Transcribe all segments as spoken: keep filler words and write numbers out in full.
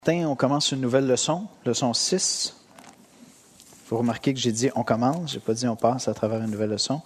On commence une nouvelle leçon, leçon six. Il faut remarquer que j'ai dit on commence, je n'ai pas dit on passe à travers une nouvelle leçon.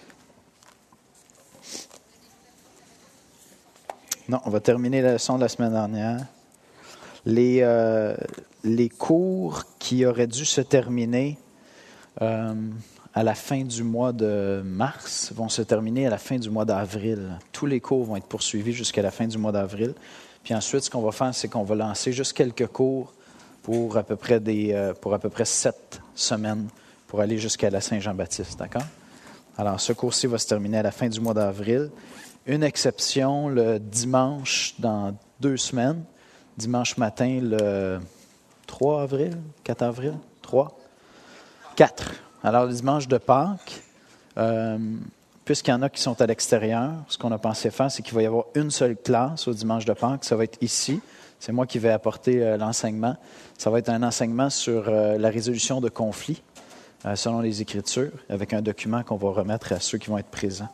Non, on va terminer la leçon de la semaine dernière. Les, euh, les cours qui auraient dû se terminer euh, à la fin du mois de mars vont se terminer à la fin du mois d'avril. Tous les cours vont être poursuivis jusqu'à la fin du mois d'avril. Puis ensuite, ce qu'on va faire, c'est qu'on va lancer juste quelques cours pour à peu près des, euh, pour à peu près sept semaines pour aller jusqu'à la Saint-Jean-Baptiste, d'accord? Alors, ce cours-ci va se terminer à la fin du mois d'avril. Une exception, le dimanche dans deux semaines, dimanche matin, le trois avril, quatre avril, trois, quatre. Alors, le dimanche de Pâques, euh, puisqu'il y en a qui sont à l'extérieur, ce qu'on a pensé faire, c'est qu'il va y avoir une seule classe au dimanche de Pâques. Ça va être ici. C'est moi qui vais apporter euh, l'enseignement. Ça va être un enseignement sur euh, la résolution de conflits, euh, selon les Écritures, avec un document qu'on va remettre à ceux qui vont être présents.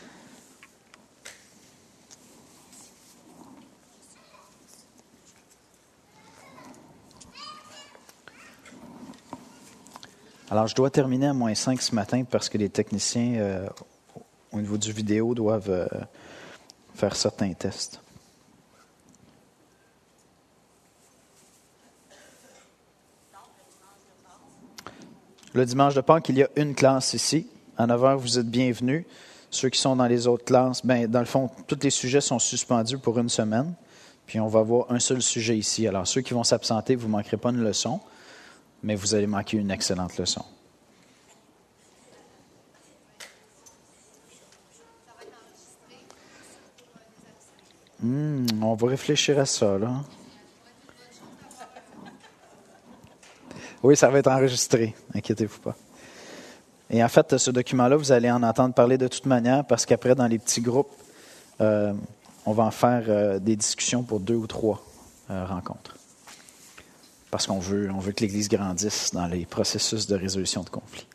Alors, je dois terminer à moins cinq ce matin parce que les techniciens, euh, au niveau du vidéo, doivent euh, faire certains tests. Le dimanche de Pâques, il y a une classe ici. À neuf heures, vous êtes bienvenus. Ceux qui sont dans les autres classes, bien, dans le fond, tous les sujets sont suspendus pour une semaine. Puis on va avoir un seul sujet ici. Alors, ceux qui vont s'absenter, vous ne manquerez pas une leçon, mais vous allez manquer une excellente leçon. Mmh, on va réfléchir à ça, là. Oui, ça va être enregistré, inquiétez-vous pas. Et en fait, ce document-là, vous allez en entendre parler de toute manière parce qu'après, dans les petits groupes, euh, on va en faire euh, des discussions pour deux ou trois euh, rencontres. Parce qu'on veut, on veut que l'Église grandisse dans les processus de résolution de conflits.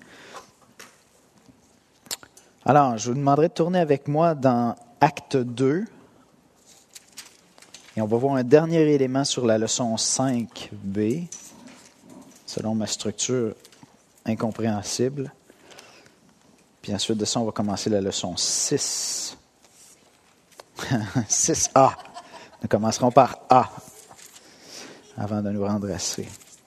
Alors, je vous demanderai de tourner avec moi dans Acte deux. Et on va voir un dernier élément sur la leçon cinq B, selon ma structure incompréhensible. Puis ensuite de ça, on va commencer la leçon six. six A. Nous commencerons par A, avant de nous rendre à C.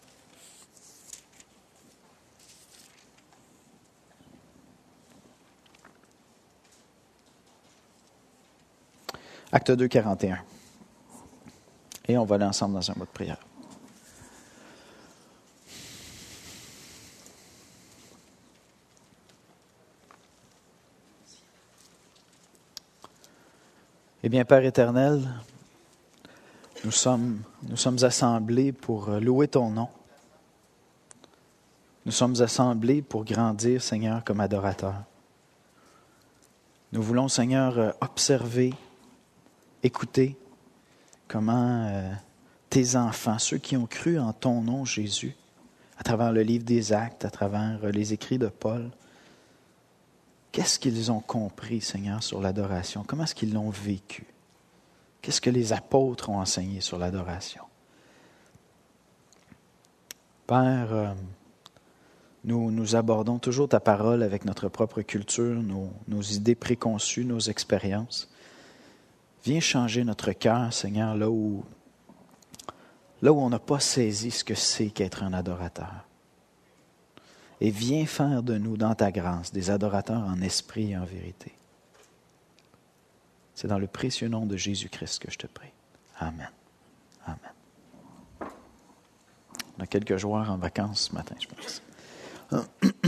Acte deux, quarante et un. Et on va aller ensemble dans un mot de prière. Eh bien, Père éternel, nous sommes, nous sommes assemblés pour louer ton nom. Nous sommes assemblés pour grandir, Seigneur, comme adorateurs. Nous voulons, Seigneur, observer, écouter comment euh, tes enfants, ceux qui ont cru en ton nom, Jésus, à travers le livre des Actes, à travers euh, les écrits de Paul, qu'est-ce qu'ils ont compris, Seigneur, sur l'adoration? Comment est-ce qu'ils l'ont vécu? Qu'est-ce que les apôtres ont enseigné sur l'adoration? Père, euh, nous, nous abordons toujours ta parole avec notre propre culture, nos, nos idées préconçues, nos expériences. Viens changer notre cœur, Seigneur, là où, là où on n'a pas saisi ce que c'est qu'être un adorateur. Et viens faire de nous, dans ta grâce, des adorateurs en esprit et en vérité. C'est dans le précieux nom de Jésus-Christ que je te prie. Amen. Amen. On a quelques joueurs en vacances ce matin, je pense.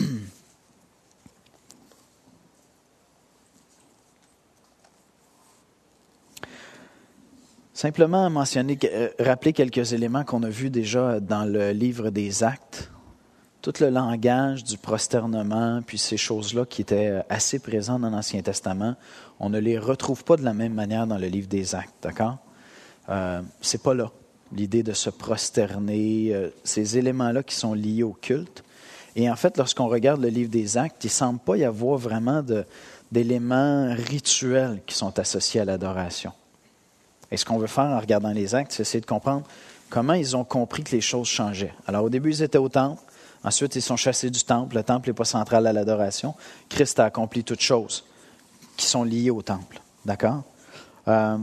Simplement mentionner, rappeler quelques éléments qu'on a vus déjà dans le livre des Actes. Tout le langage du prosternement, puis ces choses-là qui étaient assez présentes dans l'Ancien Testament, on ne les retrouve pas de la même manière dans le livre des Actes, d'accord? Euh, c'est pas là, l'idée de se prosterner, euh, ces éléments-là qui sont liés au culte. Et en fait, lorsqu'on regarde le livre des Actes, il ne semble pas y avoir vraiment de, d'éléments rituels qui sont associés à l'adoration. Et ce qu'on veut faire en regardant les Actes, c'est essayer de comprendre comment ils ont compris que les choses changeaient. Alors au début, ils étaient au temple. Ensuite, ils sont chassés du temple. Le temple n'est pas central à l'adoration. Christ a accompli toutes choses qui sont liées au temple. D'accord? Euh,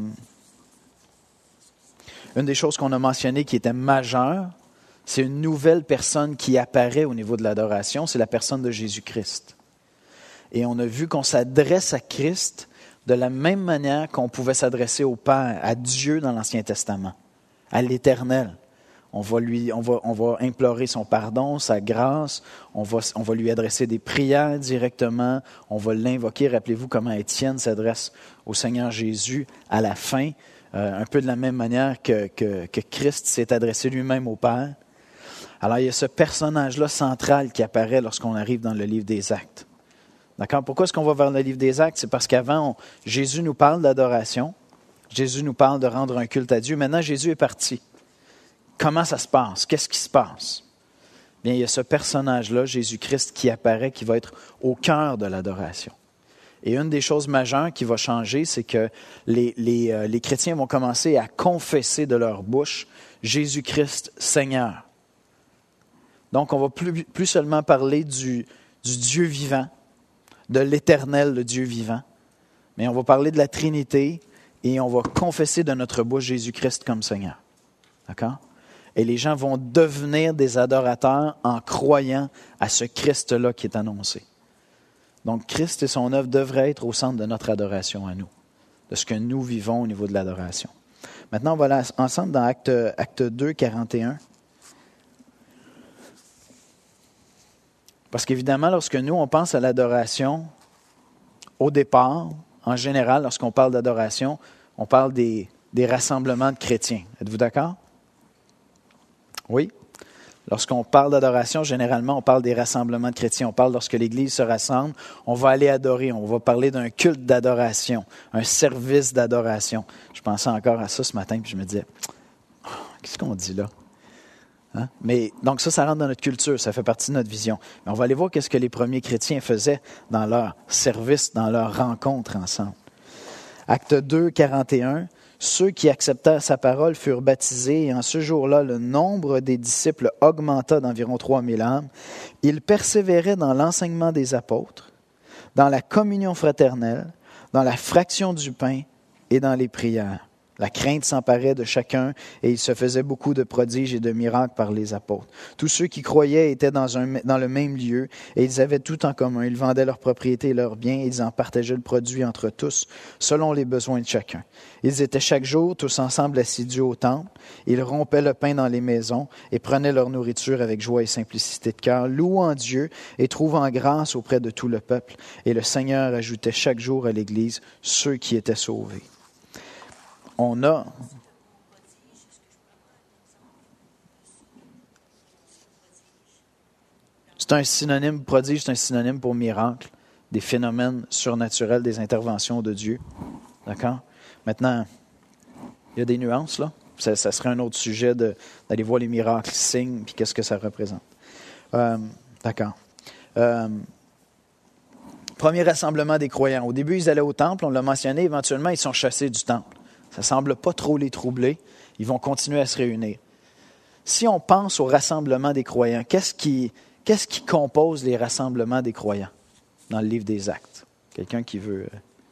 une des choses qu'on a mentionnées qui était majeure, c'est une nouvelle personne qui apparaît au niveau de l'adoration, c'est la personne de Jésus-Christ. Et on a vu qu'on s'adresse à Christ de la même manière qu'on pouvait s'adresser au Père, à Dieu dans l'Ancien Testament, à l'Éternel. On va, lui, on, va, on va implorer son pardon, sa grâce, on va, on va lui adresser des prières directement, on va l'invoquer. Rappelez-vous comment Étienne s'adresse au Seigneur Jésus à la fin, euh, un peu de la même manière que, que, que Christ s'est adressé lui-même au Père. Alors il y a ce personnage-là central qui apparaît lorsqu'on arrive dans le livre des Actes. D'accord? Pourquoi est-ce qu'on va vers le livre des Actes? C'est parce qu'avant, on, Jésus nous parle d'adoration, Jésus nous parle de rendre un culte à Dieu. Maintenant, Jésus est parti. Comment ça se passe? Qu'est-ce qui se passe? Bien, il y a ce personnage-là, Jésus-Christ, qui apparaît, qui va être au cœur de l'adoration. Et une des choses majeures qui va changer, c'est que les, les, euh, les chrétiens vont commencer à confesser de leur bouche Jésus-Christ Seigneur. Donc, on ne va plus, plus seulement parler du, du Dieu vivant, de l'Éternel, le Dieu vivant, mais on va parler de la Trinité et on va confesser de notre bouche Jésus-Christ comme Seigneur. D'accord? Et les gens vont devenir des adorateurs en croyant à ce Christ-là qui est annoncé. Donc, Christ et son œuvre devraient être au centre de notre adoration à nous, de ce que nous vivons au niveau de l'adoration. Maintenant, on va aller ensemble dans Acte, Acte deux, quarante et un. Parce qu'évidemment, lorsque nous, on pense à l'adoration, au départ, en général, lorsqu'on parle d'adoration, on parle des, des rassemblements de chrétiens. Êtes-vous d'accord? Oui. Lorsqu'on parle d'adoration, généralement, on parle des rassemblements de chrétiens. On parle lorsque l'Église se rassemble, on va aller adorer. On va parler d'un culte d'adoration, un service d'adoration. Je pensais encore à ça ce matin, puis je me disais, oh, qu'est-ce qu'on dit là? Hein? Mais donc ça, ça rentre dans notre culture, ça fait partie de notre vision. Mais on va aller voir qu'est-ce que les premiers chrétiens faisaient dans leur service, dans leur rencontre ensemble. Acte deux, quarante et un. Ceux qui acceptèrent sa parole furent baptisés, et en ce jour-là, le nombre des disciples augmenta d'environ trois mille âmes. Ils persévéraient dans l'enseignement des apôtres, dans la communion fraternelle, dans la fraction du pain et dans les prières. La crainte s'emparait de chacun et il se faisait beaucoup de prodiges et de miracles par les apôtres. Tous ceux qui croyaient étaient dans, un, dans le même lieu et ils avaient tout en commun. Ils vendaient leurs propriétés et leurs biens et ils en partageaient le produit entre tous selon les besoins de chacun. Ils étaient chaque jour tous ensemble assidus au temple. Ils rompaient le pain dans les maisons et prenaient leur nourriture avec joie et simplicité de cœur, louant Dieu et trouvant grâce auprès de tout le peuple. Et le Seigneur ajoutait chaque jour à l'Église ceux qui étaient sauvés. On a... C'est un synonyme, prodige, c'est un synonyme pour miracle, des phénomènes surnaturels, des interventions de Dieu. D'accord? Maintenant, il y a des nuances, là. Ça, ça serait un autre sujet de, d'aller voir les miracles, les signes, puis qu'est-ce que ça représente. Euh, d'accord. Euh, premier rassemblement des croyants. Au début, ils allaient au temple, on l'a mentionné, éventuellement, ils sont chassés du temple. Ça ne semble pas trop les troubler. Ils vont continuer à se réunir. Si on pense au rassemblement des croyants, qu'est-ce qui, qu'est-ce qui compose les rassemblements des croyants dans le livre des Actes? Quelqu'un qui veut...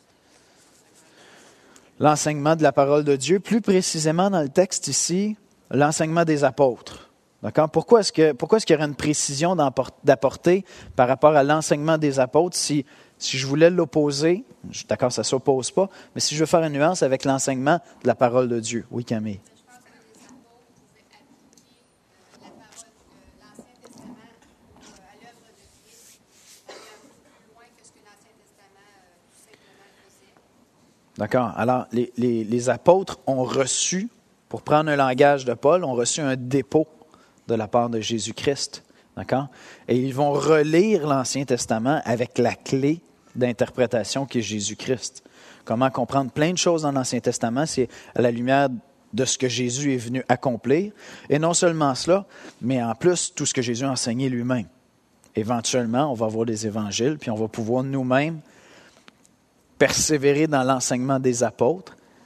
L'enseignement de la parole de Dieu, plus précisément dans le texte ici, l'enseignement des apôtres. D'accord? Pourquoi est-ce que, pourquoi est-ce qu'il y aurait une précision d'apporter par rapport à l'enseignement des apôtres si... Si je voulais l'opposer, d'accord, ça ne s'oppose pas, mais si je veux faire une nuance avec l'enseignement de la parole de Dieu. Oui, Camille. Je pense que les apôtres pouvaient appliquer la parole de l'Ancien Testament à l'œuvre de Christ, aller un peu plus loin que ce que l'Ancien Testament tout simplement faisait. D'accord. Alors, les, les, les apôtres ont reçu, pour prendre un langage de Paul, ont reçu un dépôt de la part de Jésus-Christ. D'accord? Et ils vont relire l'Ancien Testament avec la clé d'interprétation qui est Jésus-Christ. Comment comprendre plein de choses dans l'Ancien Testament, c'est à la lumière de ce que Jésus est venu accomplir. Et non seulement cela, mais en plus, tout ce que Jésus a enseigné lui-même. Éventuellement, on va avoir des évangiles, puis on va pouvoir nous-mêmes persévérer dans l'enseignement des apôtres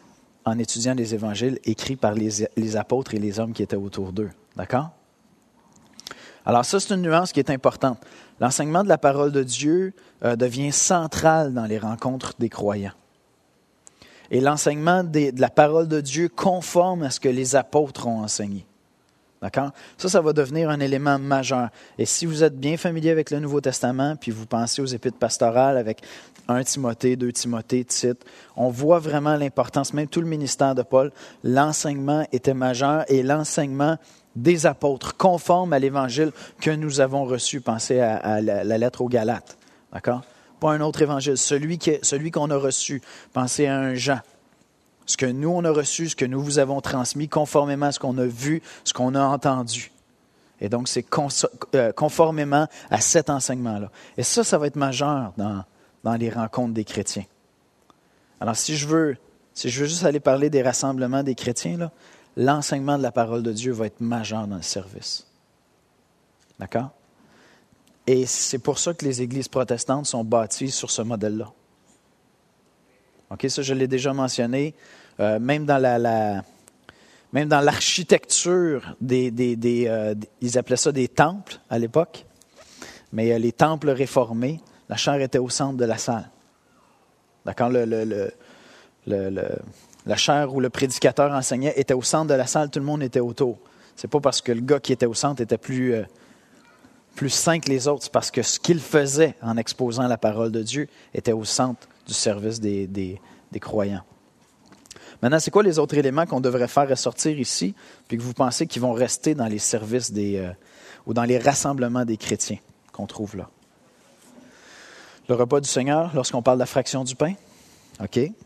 en étudiant les évangiles écrits par les, les apôtres et les hommes qui étaient autour d'eux. D'accord? Alors ça, c'est une nuance qui est importante. L'enseignement de la parole de Dieu euh, devient central dans les rencontres des croyants. Et l'enseignement des, de la parole de Dieu conforme à ce que les apôtres ont enseigné. D'accord? Ça, ça va devenir un élément majeur. Et si vous êtes bien familier avec le Nouveau Testament, puis vous pensez aux épîtres pastorales avec un Timothée, deux Timothée, Tite, on voit vraiment l'importance, même tout le ministère de Paul, l'enseignement était majeur et l'enseignement des apôtres, conforme à l'Évangile que nous avons reçu. Pensez à, à la, la lettre aux Galates. D'accord? Pas un autre Évangile, celui, qui, celui qu'on a reçu. Pensez à un Jean. Ce que nous, on a reçu, ce que nous vous avons transmis, conformément à ce qu'on a vu, ce qu'on a entendu. Et donc, c'est conformément à cet enseignement-là. Et ça, ça va être majeur dans, dans les rencontres des chrétiens. Alors, si je veux, si je veux juste aller parler des rassemblements des chrétiens, là, l'enseignement de la parole de Dieu va être majeur dans le service. D'accord? Et c'est pour ça que les églises protestantes sont bâties sur ce modèle-là. OK, ça, je l'ai déjà mentionné. Euh, même dans la, la même dans l'architecture des, des, des euh, ils appelaient ça des temples à l'époque. Mais euh, les temples réformés, la chaire était au centre de la salle. D'accord, le, le, le, le, le la chaire où le prédicateur enseignait était au centre de la salle, tout le monde était autour. C'est pas parce que le gars qui était au centre était plus euh, plus saint que les autres, c'est parce que ce qu'il faisait en exposant la parole de Dieu était au centre du service des, des, des croyants. Maintenant, c'est quoi les autres éléments qu'on devrait faire ressortir ici, puis que vous pensez qu'ils vont rester dans les services des, euh, ou dans les rassemblements des chrétiens qu'on trouve là? Le repas du Seigneur, lorsqu'on parle de la fraction du pain, OK. Il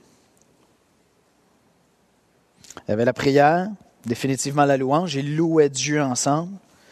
y avait la prière, définitivement la louange, ils louaient Dieu ensemble.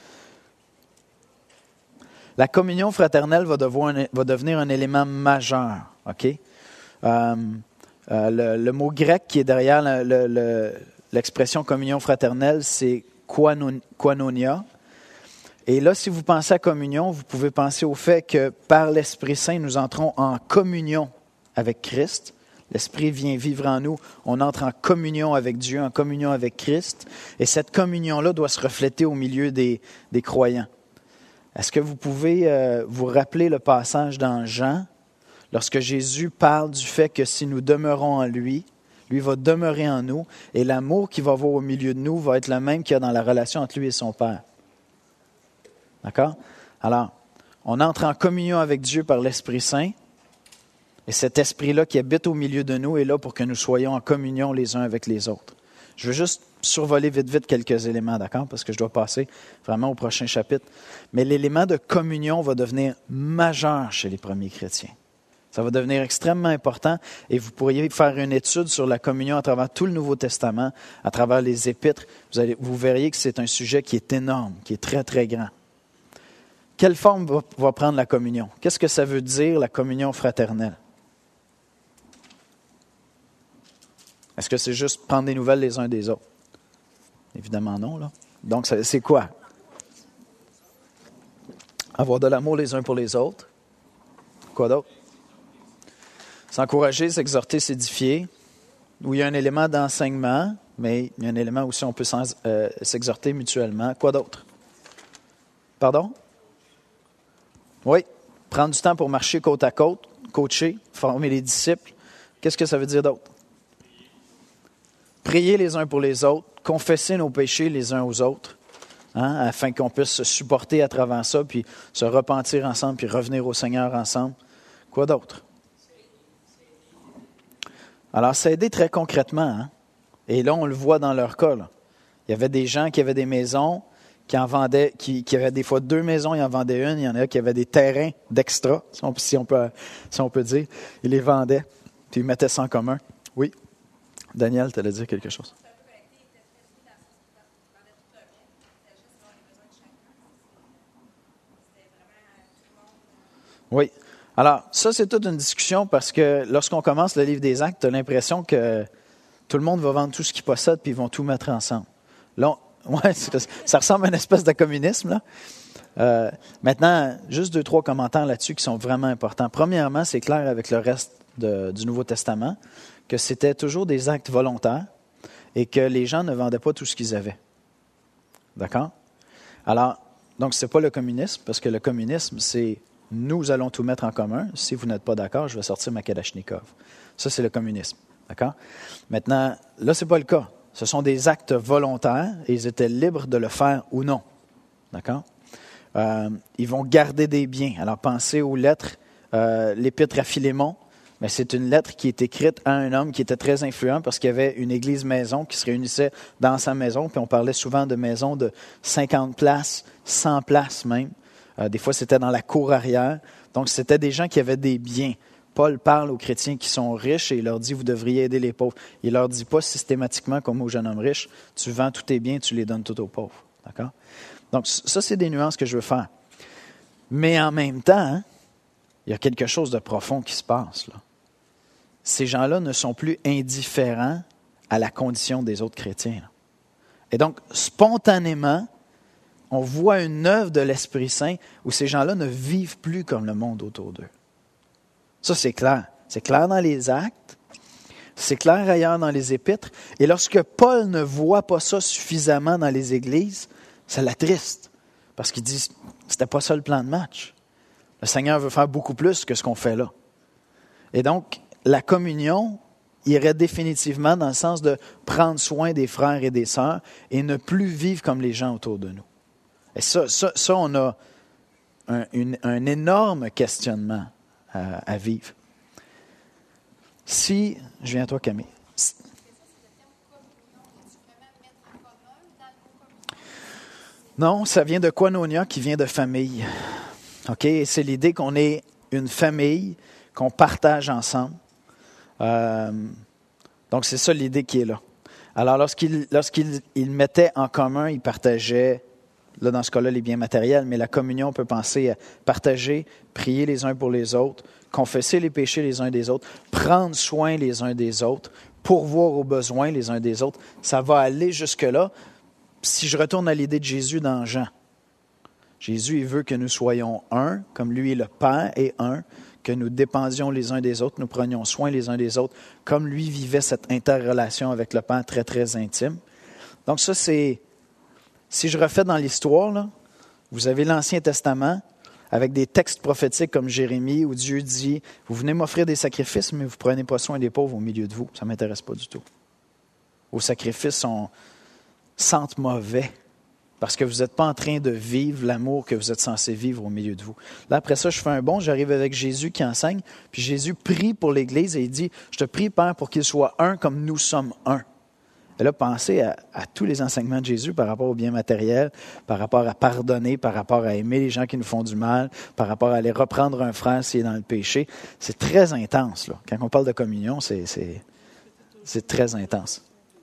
La communion fraternelle va, devoir, va devenir un élément majeur. Okay? Euh, euh, le, le mot grec qui est derrière le, le, le, l'expression communion fraternelle, c'est koinonia. Et là, si vous pensez à communion, vous pouvez penser au fait que par l'Esprit Saint, nous entrons en communion avec Christ. L'Esprit vient vivre en nous. On entre en communion avec Dieu, en communion avec Christ. Et cette communion-là doit se refléter au milieu des, des croyants. Est-ce que vous pouvez euh, vous rappeler le passage dans Jean, lorsque Jésus parle du fait que si nous demeurons en lui, lui va demeurer en nous, et l'amour qu'il va avoir au milieu de nous va être le même qu'il y a dans la relation entre lui et son Père. D'accord? Alors, on entre en communion avec Dieu par l'Esprit Saint, et cet Esprit-là qui habite au milieu de nous est là pour que nous soyons en communion les uns avec les autres. Je veux juste survoler vite, vite quelques éléments, d'accord? Parce que je dois passer vraiment au prochain chapitre. Mais l'élément de communion va devenir majeur chez les premiers chrétiens. Ça va devenir extrêmement important et vous pourriez faire une étude sur la communion à travers tout le Nouveau Testament, à travers les épîtres. Vous, allez, vous verriez que c'est un sujet qui est énorme, qui est très, très grand. Quelle forme va, va prendre la communion? Qu'est-ce que ça veut dire, la communion fraternelle? Est-ce que c'est juste prendre des nouvelles les uns des autres? Évidemment non, là. Donc, c'est quoi? Avoir de l'amour les uns pour les autres. Quoi d'autre? S'encourager, s'exhorter, s'édifier. Où il y a un élément d'enseignement, mais il y a un élément aussi où on peut euh, s'exhorter mutuellement. Quoi d'autre? Pardon? Oui. Prendre du temps pour marcher côte à côte, coacher, former les disciples. Qu'est-ce que ça veut dire d'autre? Prier les uns pour les autres, confesser nos péchés les uns aux autres, hein, afin qu'on puisse se supporter à travers ça, puis se repentir ensemble, puis revenir au Seigneur ensemble. Quoi d'autre? Alors, s'aider très concrètement. Hein? Et là, on le voit dans leur cas. Là. Il y avait des gens qui avaient des maisons, qui en vendaient, qui, qui avaient des fois deux maisons, ils en vendaient une. Il y en a qui avaient des terrains d'extra, si on, si on peut, si on peut dire. Ils les vendaient, puis ils mettaient ça en commun. Oui? Daniel, tu allais dire quelque chose. Oui. Alors, ça, c'est toute une discussion parce que lorsqu'on commence le livre des Actes, tu as l'impression que tout le monde va vendre tout ce qu'il possède puis ils vont tout mettre ensemble. Là, ouais, ça ressemble à une espèce de communisme, là. Euh, maintenant, juste deux, trois commentaires là-dessus qui sont vraiment importants. Premièrement, c'est clair avec le reste de, du Nouveau Testament que c'était toujours des actes volontaires. et que les gens ne vendaient pas tout ce qu'ils avaient. D'accord? Alors, donc, ce n'est pas le communisme, parce que le communisme, c'est « nous allons tout mettre en commun. Si vous n'êtes pas d'accord, je vais sortir ma Kalachnikov ». Ça, c'est le communisme. D'accord? Maintenant, là, ce n'est pas le cas. Ce sont des actes volontaires et ils étaient libres de le faire ou non. D'accord? Euh, ils vont garder des biens. Alors, pensez aux lettres, euh, l'épître à Philémon. Mais c'est une lettre qui est écrite à un homme qui était très influent parce qu'il y avait une église maison qui se réunissait dans sa maison. Puis on parlait souvent de maisons de cinquante places, cent places même. Euh, des fois, c'était dans la cour arrière. Donc, c'était des gens qui avaient des biens. Paul parle aux chrétiens qui sont riches et il leur dit « vous devriez aider les pauvres ». Il ne leur dit pas systématiquement comme au jeune homme riche « tu vends tous tes biens, tu les donnes tout aux pauvres ». D'accord? Donc, ça, c'est des nuances que je veux faire. Mais en même temps, hein, il y a quelque chose de profond qui se passe, là. Ces gens-là ne sont plus indifférents à la condition des autres chrétiens. Et donc, spontanément, on voit une œuvre de l'Esprit Saint où ces gens-là ne vivent plus comme le monde autour d'eux. Ça, c'est clair. C'est clair dans les actes, c'est clair ailleurs dans les épîtres. Et lorsque Paul ne voit pas ça suffisamment dans les églises, ça l'attriste. Parce qu'il dit, c'était pas ça le plan de match. Le Seigneur veut faire beaucoup plus que ce qu'on fait là. Et donc, la communion irait définitivement dans le sens de prendre soin des frères et des sœurs et ne plus vivre comme les gens autour de nous. Et ça, ça, ça on a un, une, un énorme questionnement à, à vivre. Si, je viens à toi Camille. Non, ça vient de koinonia qui vient de famille. OK? C'est l'idée qu'on est une famille, qu'on partage ensemble. Euh, donc, c'est ça l'idée qui est là. Alors, lorsqu'ils lorsqu'ils ils mettaient en commun, ils partageaient, là, dans ce cas-là, les biens matériels, mais la communion, on peut penser à partager, prier les uns pour les autres, confesser les péchés les uns des autres, prendre soin les uns des autres, pourvoir aux besoins les uns des autres. Ça va aller jusque-là. Si je retourne à l'idée de Jésus dans Jean, Jésus, il veut que nous soyons un, comme lui, le Père est un, que nous dépendions les uns des autres, nous prenions soin les uns des autres, comme lui vivait cette interrelation avec le Père très, très intime. Donc ça, c'est, si je refais dans l'histoire, là, vous avez l'Ancien Testament avec des textes prophétiques comme Jérémie, où Dieu dit, vous venez m'offrir des sacrifices, mais vous ne prenez pas soin des pauvres au milieu de vous. Ça ne m'intéresse pas du tout. Vos sacrifices sont, sentent mauvais. Parce que vous n'êtes pas en train de vivre l'amour que vous êtes censé vivre au milieu de vous. Là, après ça, je fais un bond, j'arrive avec Jésus qui enseigne, puis Jésus prie pour l'Église et il dit, « Je te prie, Père, pour qu'il soit un comme nous sommes un. » Et là, pensez à, à tous les enseignements de Jésus par rapport au bien matériel, par rapport à pardonner, par rapport à aimer les gens qui nous font du mal, par rapport à aller reprendre un frère s'il est dans le péché. C'est très intense, là. Quand on parle de communion, c'est, c'est, c'est très intense.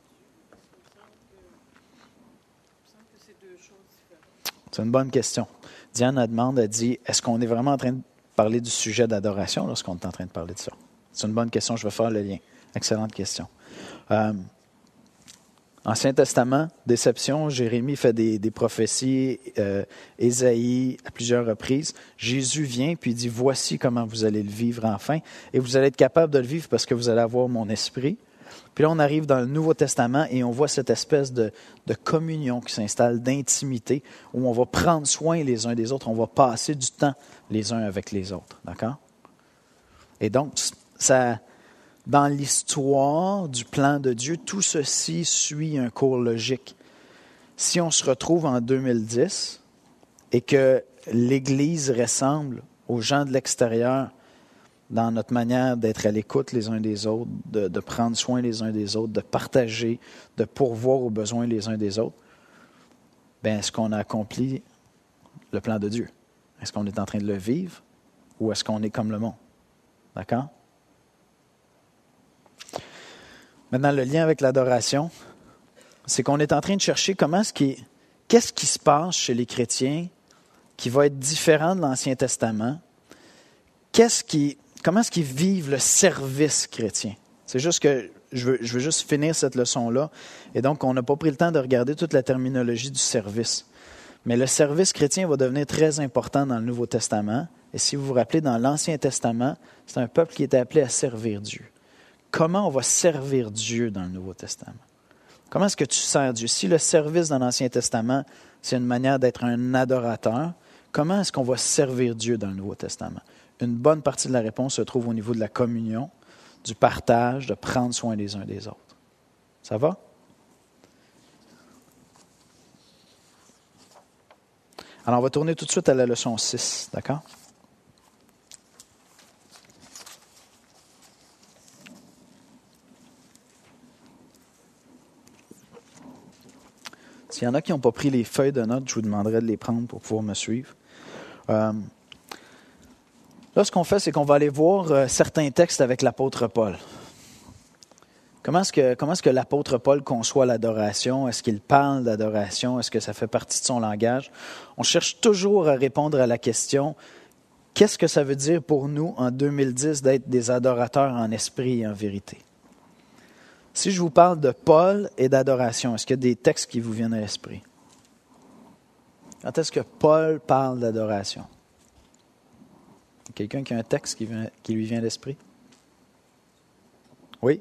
C'est une bonne question. Diane a demandé, a dit, est-ce qu'on est vraiment en train de parler du sujet d'adoration lorsqu'on est en train de parler de ça? C'est une bonne question, je vais faire le lien. Excellente question. Euh, Ancien Testament, déception, Jérémie fait des, des prophéties, euh, Ésaïe à plusieurs reprises. Jésus vient puis il dit, voici comment vous allez le vivre enfin. Et vous allez être capable de le vivre parce que vous allez avoir mon esprit. Puis là, on arrive dans le Nouveau Testament et on voit cette espèce de, de communion qui s'installe, d'intimité, où on va prendre soin les uns des autres, on va passer du temps les uns avec les autres. D'accord? Et donc, ça, dans l'histoire du plan de Dieu, tout ceci suit un cours logique. Si on se retrouve en deux mille dix et que l'Église ressemble aux gens de l'extérieur, dans notre manière d'être à l'écoute les uns des autres, de, de prendre soin les uns des autres, de partager, de pourvoir aux besoins les uns des autres, bien, est-ce qu'on a accompli le plan de Dieu? Est-ce qu'on est en train de le vivre ou est-ce qu'on est comme le monde? D'accord? Maintenant, le lien avec l'adoration, c'est qu'on est en train de chercher comment est-ce qui, qu'est-ce qui se passe chez les chrétiens qui va être différent de l'Ancien Testament. Qu'est-ce qui... Comment est-ce qu'ils vivent le service chrétien? C'est juste que je veux, je veux juste finir cette leçon-là. Et donc, on n'a pas pris le temps de regarder toute la terminologie du service. Mais le service chrétien va devenir très important dans le Nouveau Testament. Et si vous vous rappelez, dans l'Ancien Testament, c'est un peuple qui était appelé à servir Dieu. Comment on va servir Dieu dans le Nouveau Testament? Comment est-ce que tu sers Dieu? Si le service dans l'Ancien Testament, c'est une manière d'être un adorateur, comment est-ce qu'on va servir Dieu dans le Nouveau Testament? Une bonne partie de la réponse se trouve au niveau de la communion, du partage, de prendre soin les uns des autres. Ça va? Alors, on va tourner tout de suite à la leçon six, d'accord? S'il y en a qui n'ont pas pris les feuilles de notes, je vous demanderai de les prendre pour pouvoir me suivre. Euh, là, ce qu'on fait, c'est qu'on va aller voir euh, certains textes avec l'apôtre Paul. Comment est-ce que, comment est-ce que l'apôtre Paul conçoit l'adoration? Est-ce qu'il parle d'adoration? Est-ce que ça fait partie de son langage? On cherche toujours à répondre à la question, qu'est-ce que ça veut dire pour nous en deux mille dix d'être des adorateurs en esprit et en vérité? Si je vous parle de Paul et d'adoration, est-ce qu'il y a des textes qui vous viennent à l'esprit? Quand est-ce que Paul parle d'adoration? Quelqu'un qui a un texte qui, vient, qui lui vient à l'esprit? Oui?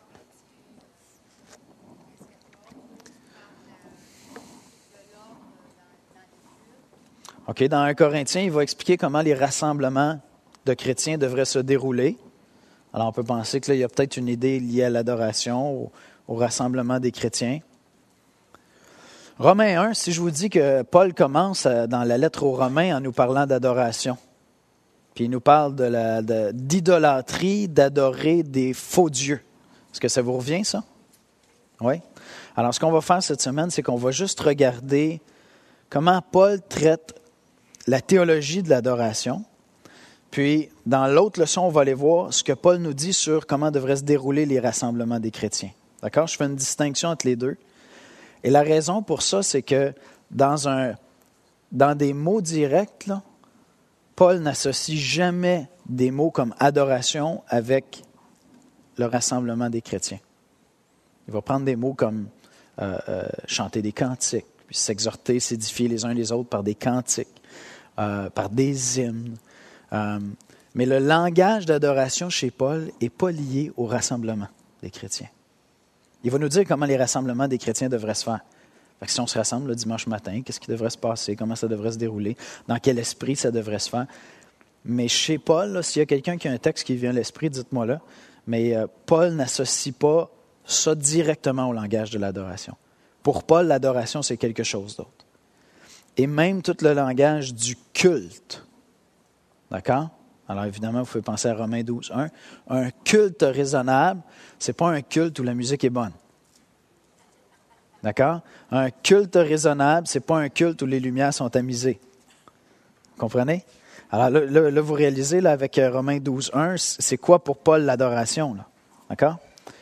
OK, dans un Corinthien, il va expliquer comment les rassemblements de chrétiens devraient se dérouler. Alors, on peut penser que là, il y a peut-être une idée liée à l'adoration, au, au rassemblement des chrétiens. Romains un, si je vous dis que Paul commence dans la lettre aux Romains en nous parlant d'adoration, puis il nous parle de la, de, d'idolâtrie, d'adorer des faux dieux. Est-ce que ça vous revient, ça? Oui? Alors, ce qu'on va faire cette semaine, c'est qu'on va juste regarder comment Paul traite la théologie de l'adoration. Puis, dans l'autre leçon, on va aller voir ce que Paul nous dit sur comment devraient se dérouler les rassemblements des chrétiens. D'accord? Je fais une distinction entre les deux. Et la raison pour ça, c'est que dans, un, dans des mots directs, là, Paul n'associe jamais des mots comme adoration avec le rassemblement des chrétiens. Il va prendre des mots comme euh, euh, chanter des cantiques, puis s'exhorter, s'édifier les uns les autres par des cantiques, euh, par des hymnes. Euh, mais le langage d'adoration chez Paul n'est pas lié au rassemblement des chrétiens. Il va nous dire comment les rassemblements des chrétiens devraient se faire. Fait que si on se rassemble le dimanche matin, qu'est-ce qui devrait se passer, comment ça devrait se dérouler, dans quel esprit ça devrait se faire. Mais chez Paul, là, s'il y a quelqu'un qui a un texte qui vient à l'esprit, dites-moi là. Mais euh, Paul n'associe pas ça directement au langage de l'adoration. Pour Paul, l'adoration, c'est quelque chose d'autre. Et même tout le langage du culte. D'accord? Alors évidemment, vous pouvez penser à Romains douze, un. Un culte raisonnable, ce n'est pas un culte où la musique est bonne. D'accord? Un culte raisonnable, ce n'est pas un culte où les lumières sont tamisées. Vous comprenez? Alors là, là, là vous réalisez là, avec Romains douze, un, c'est quoi pour Paul l'adoration? Là? D'accord?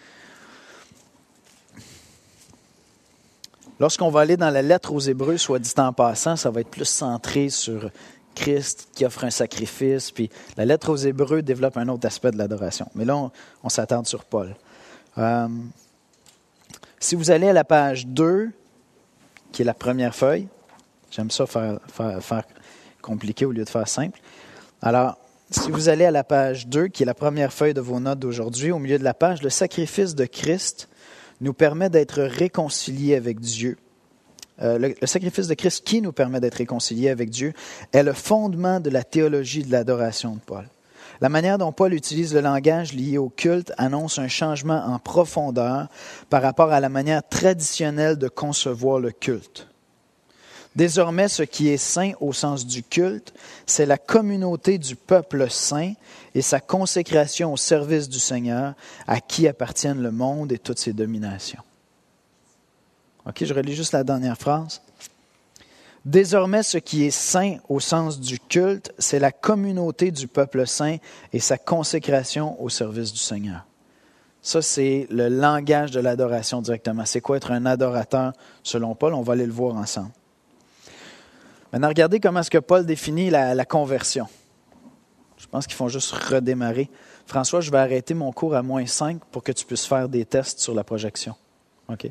Lorsqu'on va aller dans la lettre aux Hébreux, soit dit en passant, ça va être plus centré sur Christ qui offre un sacrifice. Puis la lettre aux Hébreux développe un autre aspect de l'adoration. Mais là, on, on s'attarde sur Paul. Euh, si vous allez à la page deux, qui est la première feuille, j'aime ça faire, faire, faire compliqué au lieu de faire simple. Alors, si vous allez à la page deux, qui est la première feuille de vos notes d'aujourd'hui, au milieu de la page, le sacrifice de Christ nous permet d'être réconciliés avec Dieu. Euh, le, le sacrifice de Christ qui nous permet d'être réconciliés avec Dieu est le fondement de la théologie de l'adoration de Paul. La manière dont Paul utilise le langage lié au culte annonce un changement en profondeur par rapport à la manière traditionnelle de concevoir le culte. Désormais, ce qui est saint au sens du culte, c'est la communauté du peuple saint et sa consécration au service du Seigneur, à qui appartiennent le monde et toutes ses dominations. OK, je relis juste la dernière phrase. Désormais, ce qui est saint au sens du culte, c'est la communauté du peuple saint et sa consécration au service du Seigneur. Ça, c'est le langage de l'adoration directement. C'est quoi être un adorateur selon Paul? On va aller le voir ensemble. Maintenant, regardez comment est-ce que Paul définit la, la conversion. Je pense qu'ils font juste redémarrer. François, je vais arrêter mon cours à moins cinq pour que tu puisses faire des tests sur la projection. OK?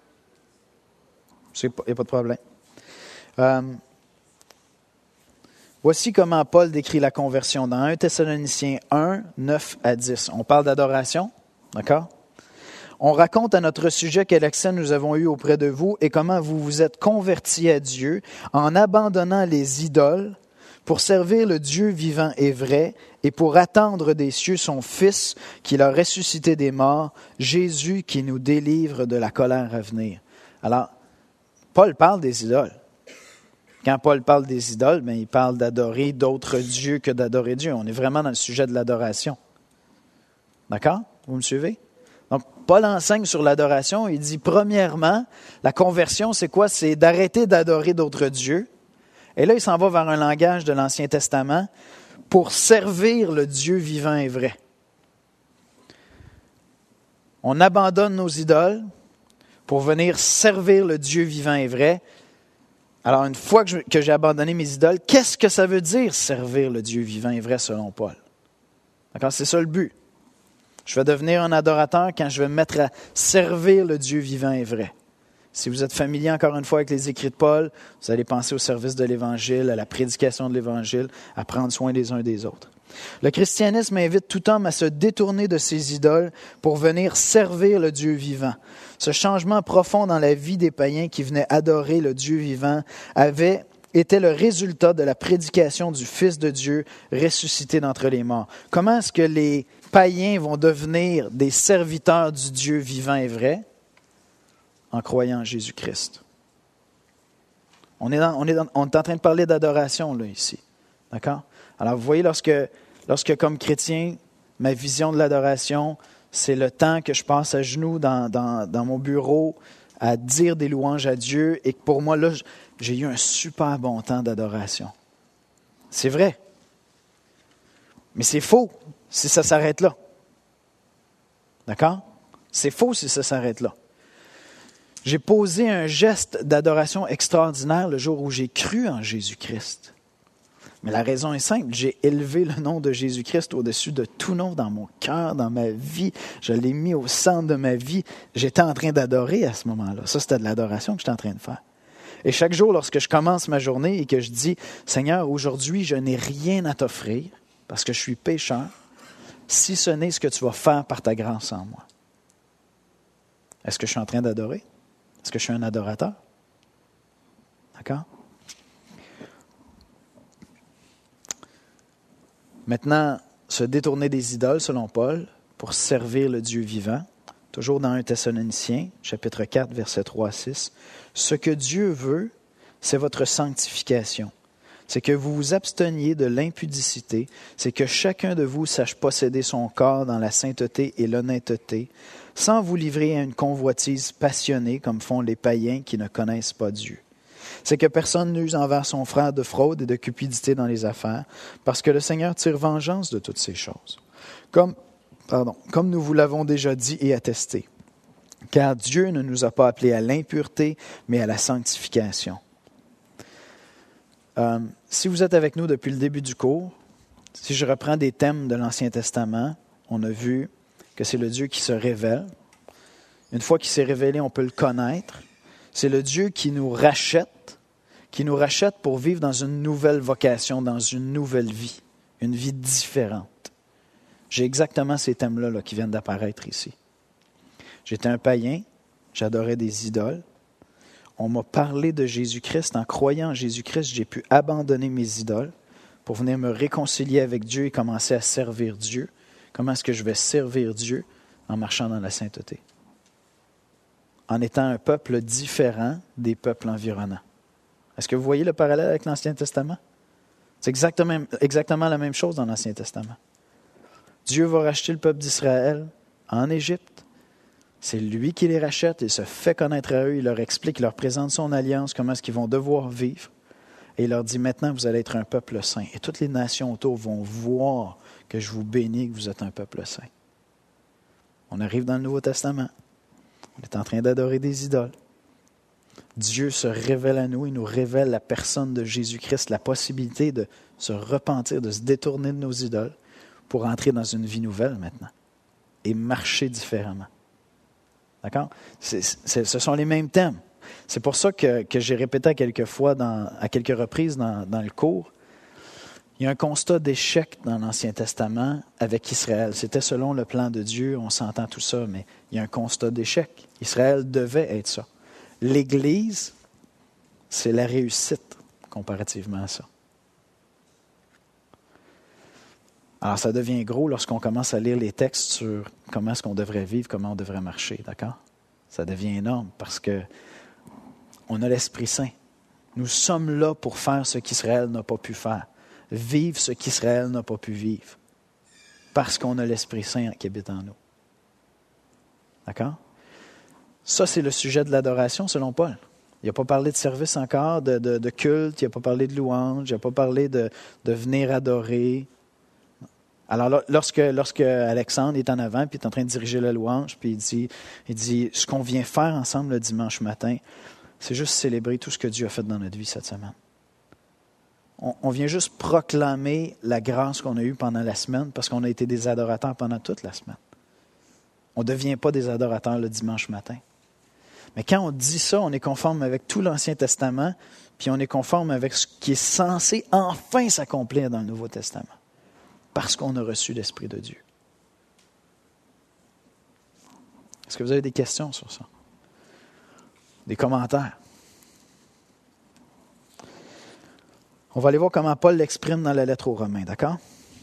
Il n'y a pas de problème. Euh, voici comment Paul décrit la conversion dans un Thessaloniciens un, neuf à dix. On parle d'adoration, d'accord? On raconte à notre sujet quel accès nous avons eu auprès de vous et comment vous vous êtes convertis à Dieu en abandonnant les idoles pour servir le Dieu vivant et vrai et pour attendre des cieux son Fils qui l'a ressuscité des morts, Jésus qui nous délivre de la colère à venir. Alors, Paul parle des idoles. Quand Paul parle des idoles, bien, il parle d'adorer d'autres dieux que d'adorer Dieu. On est vraiment dans le sujet de l'adoration. D'accord? Vous me suivez? Donc, Paul enseigne sur l'adoration. Il dit, premièrement, la conversion, c'est quoi? C'est d'arrêter d'adorer d'autres dieux. Et là, il s'en va vers un langage de l'Ancien Testament pour servir le Dieu vivant et vrai. On abandonne nos idoles pour venir servir le Dieu vivant et vrai. Alors, une fois que, je, que j'ai abandonné mes idoles, qu'est-ce que ça veut dire servir le Dieu vivant et vrai selon Paul? D'accord? C'est ça le but. Je vais devenir un adorateur quand je vais me mettre à servir le Dieu vivant et vrai. Si vous êtes familier encore une fois avec les écrits de Paul, vous allez penser au service de l'Évangile, à la prédication de l'Évangile, à prendre soin des uns des autres. Le christianisme invite tout homme à se détourner de ses idoles pour venir servir le Dieu vivant. Ce changement profond dans la vie des païens qui venaient adorer le Dieu vivant avait était le résultat de la prédication du Fils de Dieu ressuscité d'entre les morts. Comment est-ce que les païens vont devenir des serviteurs du Dieu vivant et vrai? En croyant en Jésus-Christ. On est, dans, on, est dans, on est en train de parler d'adoration là, ici. D'accord? Alors, vous voyez, lorsque, lorsque comme chrétien, ma vision de l'adoration, c'est le temps que je passe à genoux dans, dans, dans mon bureau à dire des louanges à Dieu et que pour moi, là, j'ai eu un super bon temps d'adoration. C'est vrai. Mais c'est faux si ça s'arrête là. D'accord? C'est faux si ça s'arrête là. J'ai posé un geste d'adoration extraordinaire le jour où j'ai cru en Jésus-Christ. Mais la raison est simple, j'ai élevé le nom de Jésus-Christ au-dessus de tout nom dans mon cœur, dans ma vie. Je l'ai mis au centre de ma vie. J'étais en train d'adorer à ce moment-là. Ça, c'était de l'adoration que j'étais en train de faire. Et chaque jour, lorsque je commence ma journée et que je dis, « Seigneur, aujourd'hui, je n'ai rien à t'offrir parce que je suis pécheur, si ce n'est ce que tu vas faire par ta grâce en moi. » Est-ce que je suis en train d'adorer? Est-ce que je suis un adorateur? D'accord? Maintenant, se détourner des idoles, selon Paul, pour servir le Dieu vivant. Toujours dans un Thessaloniciens, chapitre quatre, versets trois à six. Ce que Dieu veut, c'est votre sanctification. C'est que vous vous absteniez de l'impudicité. C'est que chacun de vous sache posséder son corps dans la sainteté et l'honnêteté, sans vous livrer à une convoitise passionnée comme font les païens qui ne connaissent pas Dieu. C'est que personne n'use envers son frère de fraude et de cupidité dans les affaires, parce que le Seigneur tire vengeance de toutes ces choses. Comme, pardon, comme nous vous l'avons déjà dit et attesté. Car Dieu ne nous a pas appelés à l'impureté, mais à la sanctification. Euh, si vous êtes avec nous depuis le début du cours, si je reprends des thèmes de l'Ancien Testament, on a vu que c'est le Dieu qui se révèle. Une fois qu'il s'est révélé, on peut le connaître. C'est le Dieu qui nous rachète, qui nous rachète pour vivre dans une nouvelle vocation, dans une nouvelle vie, une vie différente. J'ai exactement ces thèmes-là là, qui viennent d'apparaître ici. J'étais un païen, j'adorais des idoles. On m'a parlé de Jésus-Christ. En croyant en Jésus-Christ, j'ai pu abandonner mes idoles pour venir me réconcilier avec Dieu et commencer à servir Dieu. Comment est-ce que je vais servir Dieu? En marchant dans la sainteté. En étant un peuple différent des peuples environnants. Est-ce que vous voyez le parallèle avec l'Ancien Testament? C'est exactement, exactement la même chose dans l'Ancien Testament. Dieu va racheter le peuple d'Israël en Égypte. C'est lui qui les rachète, il se fait connaître à eux, il leur explique, il leur présente son alliance, comment est-ce qu'ils vont devoir vivre. Et il leur dit, maintenant vous allez être un peuple saint. Et toutes les nations autour vont voir que je vous bénis, que vous êtes un peuple saint. On arrive dans le Nouveau Testament. On est en train d'adorer des idoles. Dieu se révèle à nous, il nous révèle la personne de Jésus-Christ, la possibilité de se repentir, de se détourner de nos idoles pour entrer dans une vie nouvelle maintenant et marcher différemment. D'accord? C'est, c'est, ce sont les mêmes thèmes. C'est pour ça que, que j'ai répété à quelques fois, dans, à quelques reprises dans, dans le cours, Il y a un constat d'échec dans l'Ancien Testament avec Israël. C'était selon le plan de Dieu, on s'entend tout ça, mais il y a un constat d'échec. Israël devait être ça. L'Église, c'est la réussite comparativement à ça. Alors, ça devient gros lorsqu'on commence à lire les textes sur comment est-ce qu'on devrait vivre, comment on devrait marcher, d'accord? Ça devient énorme parce que on a l'Esprit Saint. Nous sommes là pour faire ce qu'Israël n'a pas pu faire, vivre ce qu'Israël n'a pas pu vivre, parce qu'on a l'Esprit Saint qui habite en nous. D'accord? Ça, c'est le sujet de l'adoration selon Paul. Il n'a pas parlé de service encore, de, de, de culte, il n'a pas parlé de louange, il n'a pas parlé de, de venir adorer. Alors, lorsque, lorsque Alexandre est en avant, puis est en train de diriger la louange, puis il dit, il dit, ce qu'on vient faire ensemble le dimanche matin, c'est juste célébrer tout ce que Dieu a fait dans notre vie cette semaine. On, on vient juste proclamer la grâce qu'on a eue pendant la semaine, parce qu'on a été des adorateurs pendant toute la semaine. On ne devient pas des adorateurs le dimanche matin. Mais quand on dit ça, on est conforme avec tout l'Ancien Testament, puis on est conforme avec ce qui est censé enfin s'accomplir dans le Nouveau Testament. Parce qu'on a reçu l'Esprit de Dieu. Est-ce que vous avez des questions sur ça? Des commentaires? On va aller voir comment Paul l'exprime dans la lettre aux Romains, d'accord?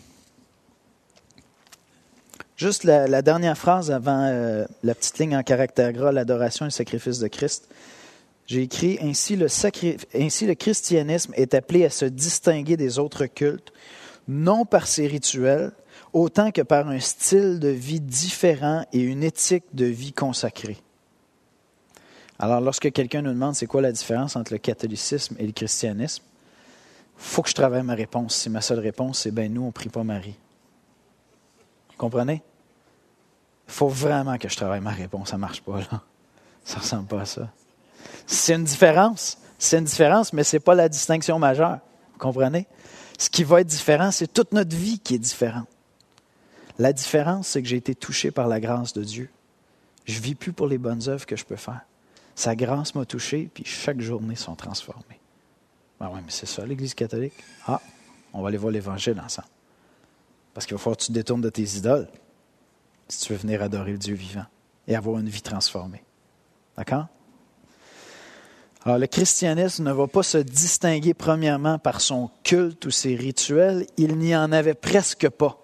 Juste la, la dernière phrase avant euh, la petite ligne en caractère gras, l'adoration et le sacrifice de Christ. J'ai écrit, ainsi le, sacri... ainsi le christianisme est appelé à se distinguer des autres cultes, non par ses rituels, autant que par un style de vie différent et une éthique de vie consacrée. Alors, lorsque quelqu'un nous demande c'est quoi la différence entre le catholicisme et le christianisme, il faut que je travaille ma réponse. Si ma seule réponse, c'est « ben nous, on ne prie pas Marie ». Vous comprenez? Il faut vraiment que je travaille ma réponse. Ça ne marche pas, là. Ça ne ressemble pas à ça. C'est une différence. C'est une différence, mais ce n'est pas la distinction majeure. Vous comprenez? Ce qui va être différent, c'est toute notre vie qui est différente. La différence, c'est que j'ai été touché par la grâce de Dieu. Je ne vis plus pour les bonnes œuvres que je peux faire. Sa grâce m'a touché, puis chaque journée sont transformées. Ben oui, mais c'est ça, l'Église catholique. Ah, on va aller voir l'Évangile ensemble. Parce qu'il va falloir que tu te détournes de tes idoles si tu veux venir adorer le Dieu vivant et avoir une vie transformée. D'accord? Alors, le christianisme ne va pas se distinguer premièrement par son culte ou ses rituels. Il n'y en avait presque pas.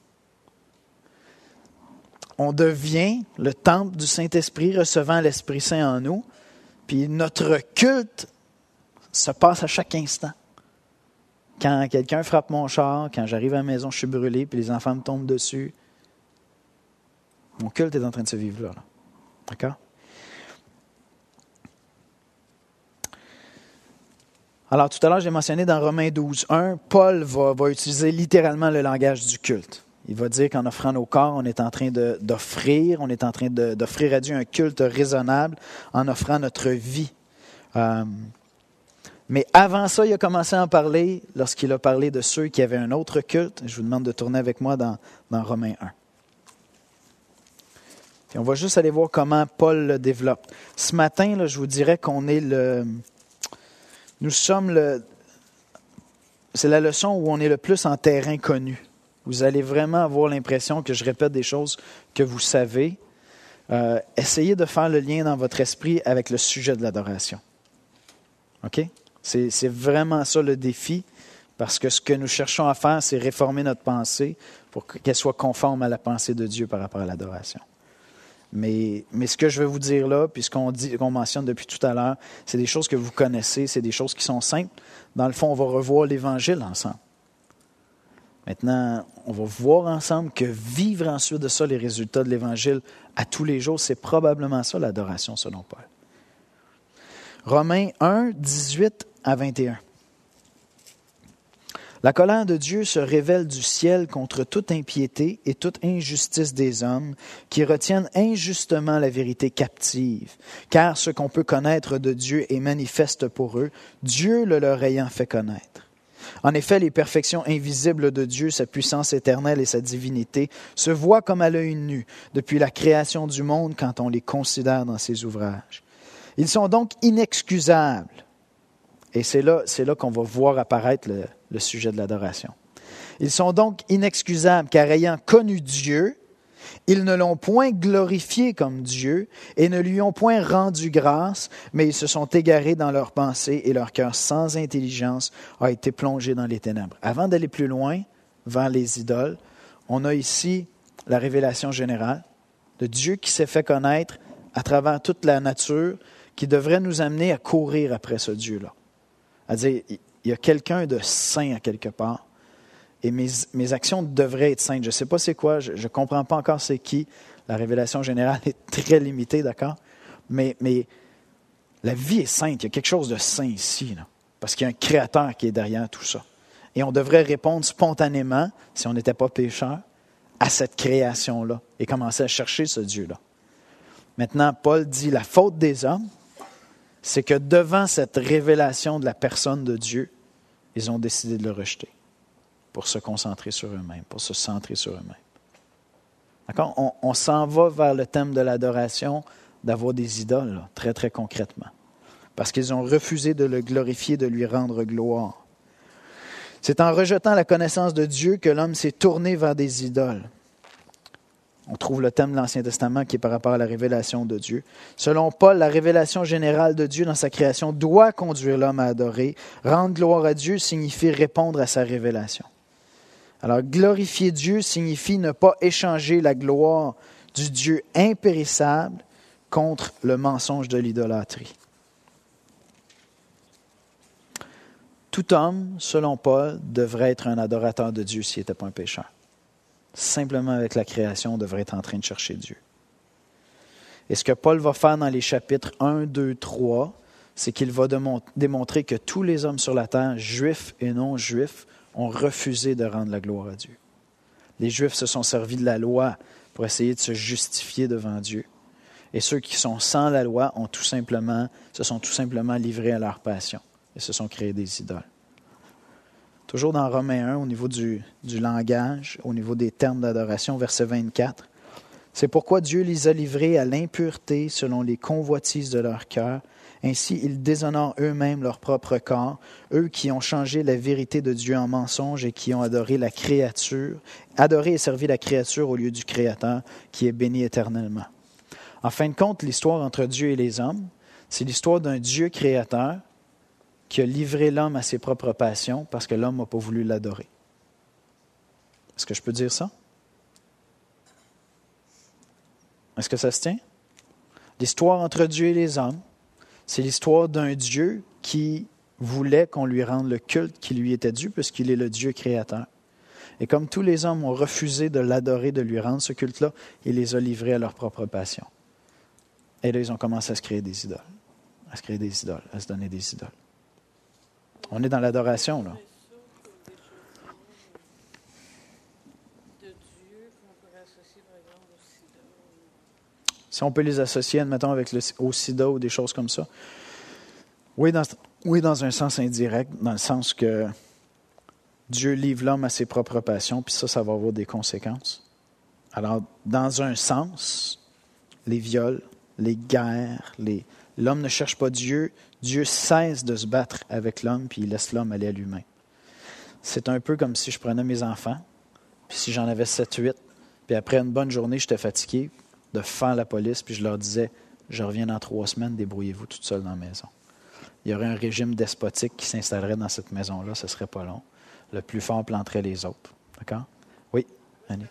On devient le temple du Saint-Esprit recevant l'Esprit Saint en nous, puis notre culte se passe à chaque instant. Quand quelqu'un frappe mon char, quand j'arrive à la maison, je suis brûlé, puis les enfants me tombent dessus, mon culte est en train de se vivre là. là. D'accord? Alors, tout à l'heure, j'ai mentionné dans Romains douze, un, Paul va, va utiliser littéralement le langage du culte. Il va dire qu'en offrant nos corps, on est en train de, d'offrir, on est en train de, d'offrir à Dieu un culte raisonnable en offrant notre vie. Euh, mais avant ça, il a commencé à en parler lorsqu'il a parlé de ceux qui avaient un autre culte. Je vous demande de tourner avec moi dans, dans Romains un. Et on va juste aller voir comment Paul le développe. Ce matin, là, je vous dirais qu'on est le... Nous sommes le... C'est la leçon où on est le plus en terrain connu. Vous allez vraiment avoir l'impression que je répète des choses que vous savez. Euh, essayez de faire le lien dans votre esprit avec le sujet de l'adoration. OK? C'est, c'est vraiment ça le défi, parce que ce que nous cherchons à faire, c'est réformer notre pensée pour qu'elle soit conforme à la pensée de Dieu par rapport à l'adoration. Mais, mais ce que je vais vous dire là, puis ce qu'on dit, qu'on mentionne depuis tout à l'heure, c'est des choses que vous connaissez, c'est des choses qui sont simples. Dans le fond, on va revoir l'Évangile ensemble. Maintenant, on va voir ensemble que vivre ensuite de ça les résultats de l'Évangile à tous les jours, c'est probablement ça l'adoration selon Paul. Romains un, dix-huit à vingt et un. La colère de Dieu se révèle du ciel contre toute impiété et toute injustice des hommes qui retiennent injustement la vérité captive, car ce qu'on peut connaître de Dieu est manifeste pour eux, Dieu le leur ayant fait connaître. En effet, les perfections invisibles de Dieu, sa puissance éternelle et sa divinité, se voient comme à l'œil nu depuis la création du monde quand on les considère dans ses ouvrages. Ils sont donc inexcusables. Et c'est là, c'est là qu'on va voir apparaître le, le sujet de l'adoration. Ils sont donc inexcusables, car ayant connu Dieu, ils ne l'ont point glorifié comme Dieu et ne lui ont point rendu grâce, mais ils se sont égarés dans leurs pensées et leur cœur sans intelligence a été plongé dans les ténèbres. Avant d'aller plus loin vers les idoles, on a ici la révélation générale de Dieu qui s'est fait connaître à travers toute la nature, qui devrait nous amener à courir après ce Dieu-là. À dire, il y a quelqu'un de saint à quelque part, et mes, mes actions devraient être saintes. Je ne sais pas c'est quoi, je ne comprends pas encore c'est qui. La révélation générale est très limitée, d'accord? Mais, mais la vie est sainte, il y a quelque chose de saint ici, là, parce qu'il y a un créateur qui est derrière tout ça. Et on devrait répondre spontanément, si on n'était pas pécheur, à cette création-là, et commencer à chercher ce Dieu-là. Maintenant, Paul dit, la faute des hommes, c'est que devant cette révélation de la personne de Dieu, ils ont décidé de le rejeter pour se concentrer sur eux-mêmes, pour se centrer sur eux-mêmes. D'accord? On, on s'en va vers le thème de l'adoration, d'avoir des idoles, là, très, très concrètement. Parce qu'ils ont refusé de le glorifier, de lui rendre gloire. C'est en rejetant la connaissance de Dieu que l'homme s'est tourné vers des idoles. On trouve le thème de l'Ancien Testament qui est par rapport à la révélation de Dieu. Selon Paul, la révélation générale de Dieu dans sa création doit conduire l'homme à adorer. Rendre gloire à Dieu signifie répondre à sa révélation. Alors, glorifier Dieu signifie ne pas échanger la gloire du Dieu impérissable contre le mensonge de l'idolâtrie. Tout homme, selon Paul, devrait être un adorateur de Dieu s'il n'était pas un pécheur. Simplement avec la création, on devrait être en train de chercher Dieu. Et ce que Paul va faire dans les chapitres un, deux, trois, c'est qu'il va démontrer que tous les hommes sur la terre, juifs et non-juifs, ont refusé de rendre la gloire à Dieu. Les Juifs se sont servis de la loi pour essayer de se justifier devant Dieu. Et ceux qui sont sans la loi ont tout simplement, se sont tout simplement livrés à leur passion et se sont créés des idoles. Toujours dans Romains un, au niveau du, du langage, au niveau des termes d'adoration, verset vingt-quatre. C'est pourquoi Dieu les a livrés à l'impureté selon les convoitises de leur cœur. Ainsi, ils déshonorent eux-mêmes leur propre corps, eux qui ont changé la vérité de Dieu en mensonge et qui ont adoré la créature, adoré et servi la créature au lieu du Créateur, qui est béni éternellement. En fin de compte, l'histoire entre Dieu et les hommes, c'est l'histoire d'un Dieu créateur qui a livré l'homme à ses propres passions parce que l'homme n'a pas voulu l'adorer. Est-ce que je peux dire ça? Est-ce que ça se tient? L'histoire entre Dieu et les hommes, c'est l'histoire d'un Dieu qui voulait qu'on lui rende le culte qui lui était dû, puisqu'il est le Dieu créateur. Et comme tous les hommes ont refusé de l'adorer, de lui rendre ce culte-là, il les a livrés à leur propre passion. Et là, ils ont commencé à se créer des idoles, à se créer des idoles, à se donner des idoles. On est dans l'adoration, là. Si on peut les associer, admettons, avec le, au sida ou des choses comme ça. Oui dans, oui, dans un sens indirect, dans le sens que Dieu livre l'homme à ses propres passions, puis ça, ça va avoir des conséquences. Alors, dans un sens, les viols, les guerres, les, l'homme ne cherche pas Dieu, Dieu cesse de se battre avec l'homme, puis il laisse l'homme aller à lui-même. C'est un peu comme si je prenais mes enfants, puis si j'en avais sept, huit, puis après une bonne journée, j'étais fatigué de faire la police, puis je leur disais, je reviens dans trois semaines, débrouillez-vous toute seule dans la maison. Il y aurait un régime despotique qui s'installerait dans cette maison-là, ce ne serait pas long. Le plus fort planterait les autres. D'accord? Oui, Annie.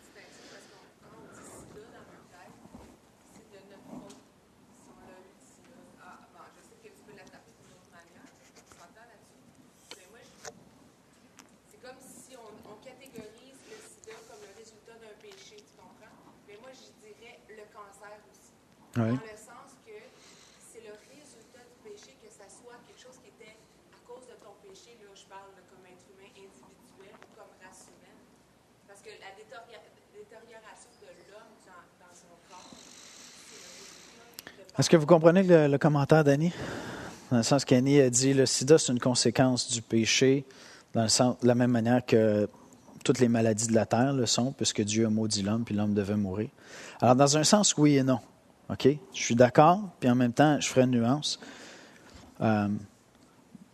Dans Oui. le sens que c'est le résultat du péché, que ça soit quelque chose qui était à cause de ton péché, là je parle de comme être humain individuel ou comme race humaine. Parce que la détérioration de l'homme dans, dans son corps, c'est le résultat de... Est-ce que vous comprenez le, le commentaire d'Annie? Dans le sens qu'Annie a dit, le sida, c'est une conséquence du péché, dans le sens, de la même manière que toutes les maladies de la terre le sont, puisque Dieu a maudit l'homme, puis l'homme devait mourir. Alors, dans un sens, oui et non. OK? Je suis d'accord, puis en même temps, je ferai une nuance. Euh,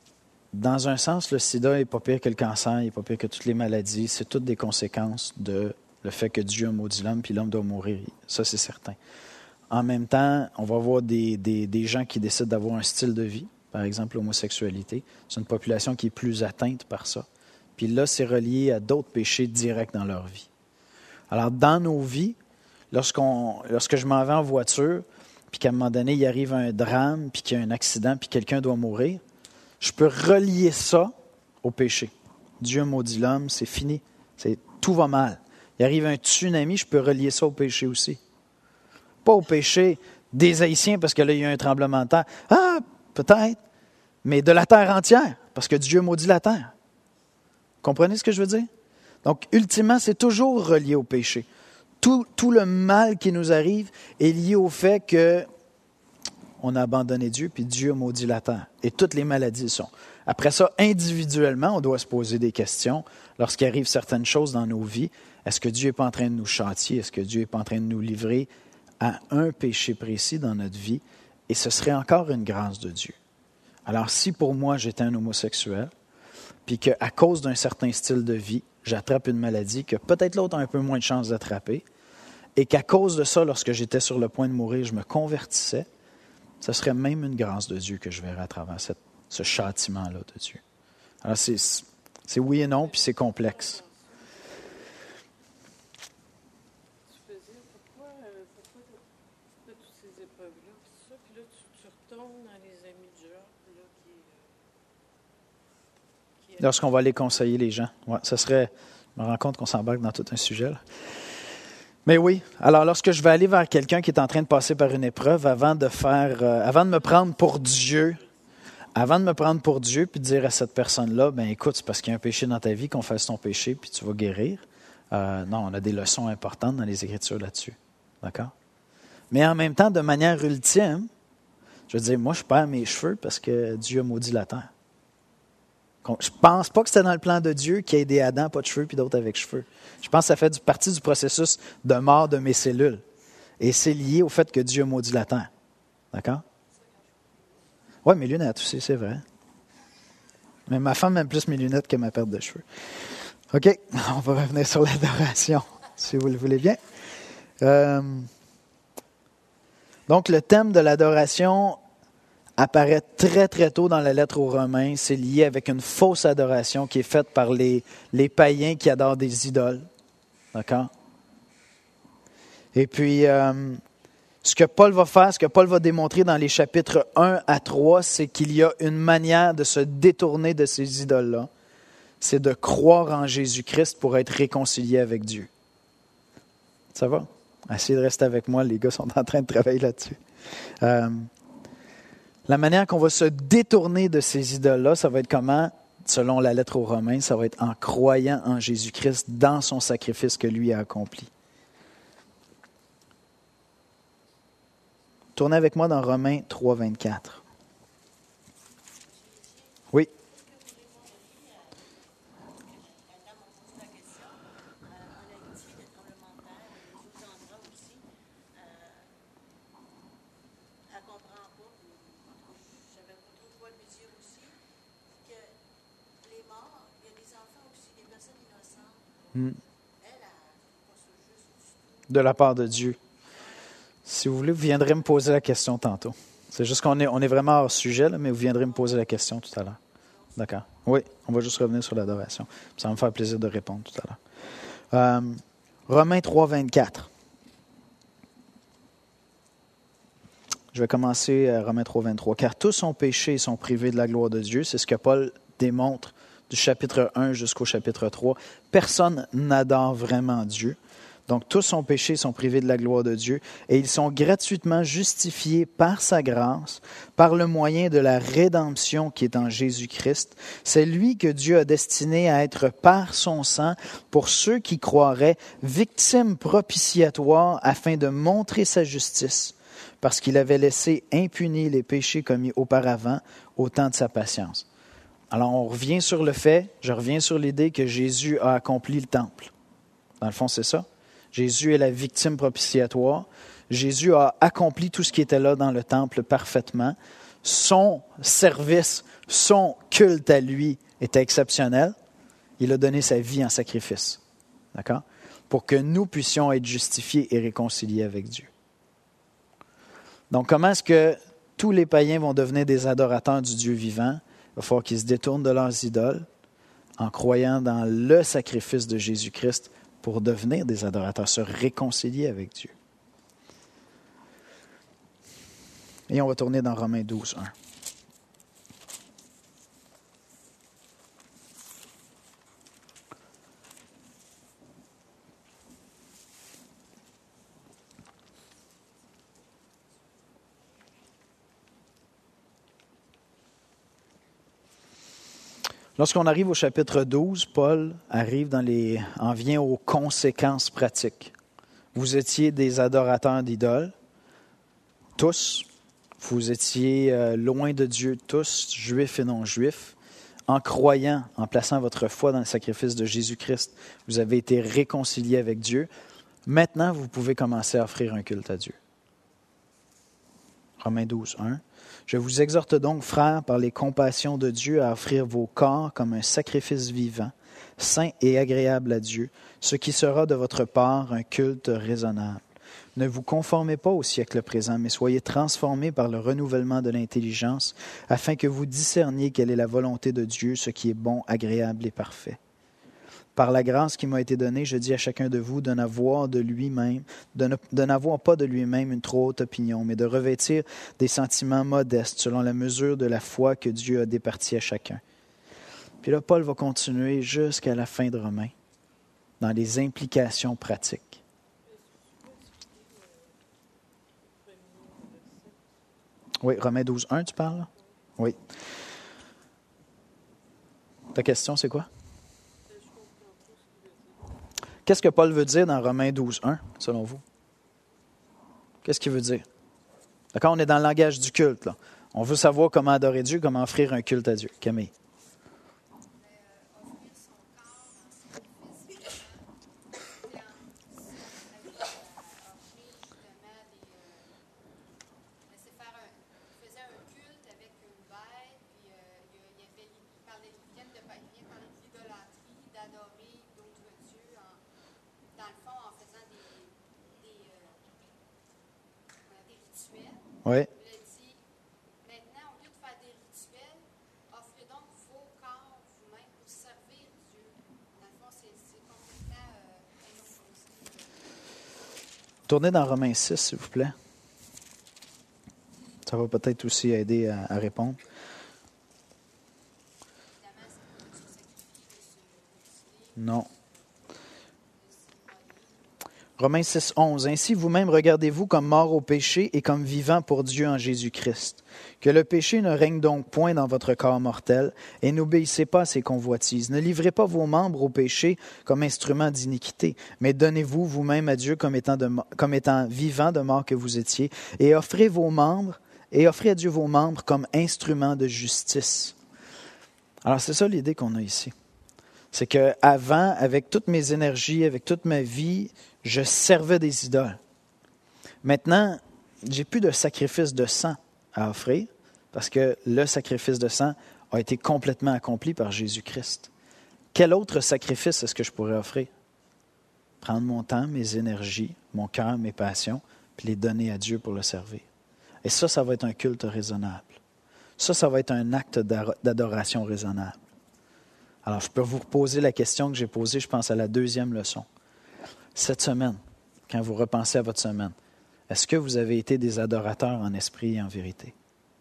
dans un sens, le sida n'est pas pire que le cancer, il n'est pas pire que toutes les maladies. C'est toutes des conséquences de le fait que Dieu a maudit l'homme, puis l'homme doit mourir. Ça, c'est certain. En même temps, on va voir des, des, des gens qui décident d'avoir un style de vie, par exemple l'homosexualité. C'est une population qui est plus atteinte par ça. Puis là, c'est relié à d'autres péchés directs dans leur vie. Alors, dans nos vies, lorsqu'on, lorsque je m'en vais en voiture, puis qu'à un moment donné, il arrive un drame, puis qu'il y a un accident, puis quelqu'un doit mourir, je peux relier ça au péché. Dieu maudit l'homme, c'est fini. C'est, tout va mal. Il arrive un tsunami, je peux relier ça au péché aussi. Pas au péché des Haïtiens, parce que là, il y a un tremblement de terre. Ah, peut-être, mais de la terre entière, parce que Dieu maudit la terre. Comprenez ce que je veux dire? Donc, ultimement, c'est toujours relié au péché. Tout, tout le mal qui nous arrive est lié au fait que on a abandonné Dieu, puis Dieu a maudit la terre. Et toutes les maladies sont. Après ça, individuellement, on doit se poser des questions. Lorsqu'il arrive certaines choses dans nos vies, est-ce que Dieu n'est pas en train de nous châtier? Est-ce que Dieu n'est pas en train de nous livrer à un péché précis dans notre vie? Et ce serait encore une grâce de Dieu. Alors, si pour moi, j'étais un homosexuel, puis qu'à cause d'un certain style de vie, j'attrape une maladie que peut-être l'autre a un peu moins de chances d'attraper, et qu'à cause de ça, lorsque j'étais sur le point de mourir, je me convertissais, ce serait même une grâce de Dieu que je verrais à travers cette, ce châtiment-là de Dieu. Alors, c'est, c'est oui et non, puis c'est complexe. Tu faisais, pourquoi, euh, pourquoi tu fais toutes ces épreuves-là, puis ça, puis là, tu, tu retournes dans les amis de Job, là, qui... Euh, qui Lorsqu'on va aller conseiller les gens. Ouais, ça serait... Je me rends compte qu'on s'embarque dans tout un sujet, là. Mais oui, alors lorsque je vais aller vers quelqu'un qui est en train de passer par une épreuve, avant de faire, euh, avant de me prendre pour Dieu, avant de me prendre pour Dieu, puis de dire à cette personne-là, ben écoute, c'est parce qu'il y a un péché dans ta vie qu'on fasse ton péché, puis tu vas guérir. Euh, non, on a des leçons importantes dans les Écritures là-dessus. D'accord? Mais en même temps, de manière ultime, je veux dire, moi, je perds mes cheveux parce que Dieu a maudit la terre. Je ne pense pas que c'était dans le plan de Dieu qu'il y ait des Adam pas de cheveux puis d'autres avec cheveux. Je pense que ça fait partie du processus de mort de mes cellules. Et c'est lié au fait que Dieu a maudit la terre. D'accord? Oui, mes lunettes aussi, c'est vrai. Mais ma femme aime plus mes lunettes que ma perte de cheveux. OK, on va revenir sur l'adoration, si vous le voulez bien. Euh, donc, le thème de l'adoration apparaît très, très tôt dans la lettre aux Romains. C'est lié avec une fausse adoration qui est faite par les, les païens qui adorent des idoles. D'accord? Et puis, euh, ce que Paul va faire, ce que Paul va démontrer dans les chapitres un à trois, c'est qu'il y a une manière de se détourner de ces idoles-là. C'est de croire en Jésus-Christ pour être réconcilié avec Dieu. Ça va? Essayez de rester avec moi, les gars sont en train de travailler là-dessus. Euh, La manière qu'on va se détourner de ces idoles-là, ça va être comment? Selon la lettre aux Romains, ça va être en croyant en Jésus-Christ dans son sacrifice que lui a accompli. Tournez avec moi dans Romains trois, vingt-quatre. Oui. De la part de Dieu. Si vous voulez, vous viendrez me poser la question tantôt. C'est juste qu'on est, on est vraiment hors sujet, là, mais vous viendrez me poser la question tout à l'heure. D'accord? Oui, on va juste revenir sur l'adoration. Ça va me faire plaisir de répondre tout à l'heure. Euh, Romains trois, vingt-quatre. Je vais commencer à Romains trois, vingt-trois. Car tous ont péché et sont privés de la gloire de Dieu. C'est ce que Paul démontre du chapitre un jusqu'au chapitre trois. Personne n'adore vraiment Dieu. Donc, tous ont péché, sont privés de la gloire de Dieu, et ils sont gratuitement justifiés par sa grâce, par le moyen de la rédemption qui est en Jésus-Christ. C'est lui que Dieu a destiné à être par son sang, pour ceux qui croiraient, victime propitiatoire afin de montrer sa justice, parce qu'il avait laissé impunis les péchés commis auparavant au temps de sa patience. Alors, on revient sur le fait, je reviens sur l'idée que Jésus a accompli le temple. Dans le fond, c'est ça. Jésus est la victime propitiatoire. Jésus a accompli tout ce qui était là dans le temple parfaitement. son service, son culte à lui était exceptionnel, il a donné sa vie en sacrifice. D'accord? Pour que nous puissions être justifiés et réconciliés avec Dieu. Donc, comment est-ce que tous les païens vont devenir des adorateurs du Dieu vivant? Il va falloir qu'ils se détournent de leurs idoles en croyant dans le sacrifice de Jésus-Christ pour devenir des adorateurs, se réconcilier avec Dieu. Et on va tourner dans Romains douze, un. Lorsqu'on arrive au chapitre douze, Paul arrive dans les, en vient aux conséquences pratiques. Vous étiez des adorateurs d'idoles, tous. Vous étiez euh, loin de Dieu, tous, juifs et non-juifs. En croyant, en plaçant votre foi dans le sacrifice de Jésus-Christ, vous avez été réconciliés avec Dieu. Maintenant, vous pouvez commencer à offrir un culte à Dieu. Romains douze, un. Je vous exhorte donc, frères, par les compassions de Dieu, à offrir vos corps comme un sacrifice vivant, saint et agréable à Dieu, ce qui sera de votre part un culte raisonnable. Ne vous conformez pas au siècle présent, mais soyez transformés par le renouvellement de l'intelligence, afin que vous discerniez quelle est la volonté de Dieu, ce qui est bon, agréable et parfait. Par la grâce qui m'a été donnée, je dis à chacun de vous de n'avoir de lui-même, de, ne, de n'avoir pas de lui-même une trop haute opinion, mais de revêtir des sentiments modestes selon la mesure de la foi que Dieu a départie à chacun. Puis là, Paul va continuer jusqu'à la fin de Romains, dans les implications pratiques. Oui, Romains douze, un, tu parles? Oui. Ta question, c'est quoi? Qu'est-ce que Paul veut dire dans Romains douze, un, selon vous? Qu'est-ce qu'il veut dire? D'accord, on est dans le langage du culte, là. On veut savoir comment adorer Dieu, comment offrir un culte à Dieu. Camille. Oui. Il a dit, maintenant, au lieu de faire des rituels, offrez donc vos corps vous-même pour servir Dieu. Dans le fond, c'est, c'est complètement euh, un autre chose. Tournez dans Romains six, s'il vous plaît. Ça va peut-être aussi aider à, à répondre. Non. Romains six, onze. Ainsi, vous-même, regardez-vous comme morts au péché et comme vivants pour Dieu en Jésus-Christ. Que le péché ne règne donc point dans votre corps mortel et n'obéissez pas à ses convoitises. Ne livrez pas vos membres au péché comme instruments d'iniquité, mais donnez-vous vous-même à Dieu comme étant, de, comme étant vivants de mort que vous étiez et offrez vos membres et offrez à Dieu vos membres comme instruments de justice. Alors, c'est ça l'idée qu'on a ici. C'est qu'avant, avec toutes mes énergies, avec toute ma vie, je servais des idoles. Maintenant, j'ai plus de sacrifice de sang à offrir parce que le sacrifice de sang a été complètement accompli par Jésus-Christ. Quel autre sacrifice est-ce que je pourrais offrir? Prendre mon temps, mes énergies, mon cœur, mes passions, puis les donner à Dieu pour le servir. Et ça, ça va être un culte raisonnable. Ça, ça va être un acte d'adoration raisonnable. Alors, je peux vous reposer la question que j'ai posée, je pense, à la deuxième leçon. Cette semaine, quand vous repensez à votre semaine, est-ce que vous avez été des adorateurs en esprit et en vérité?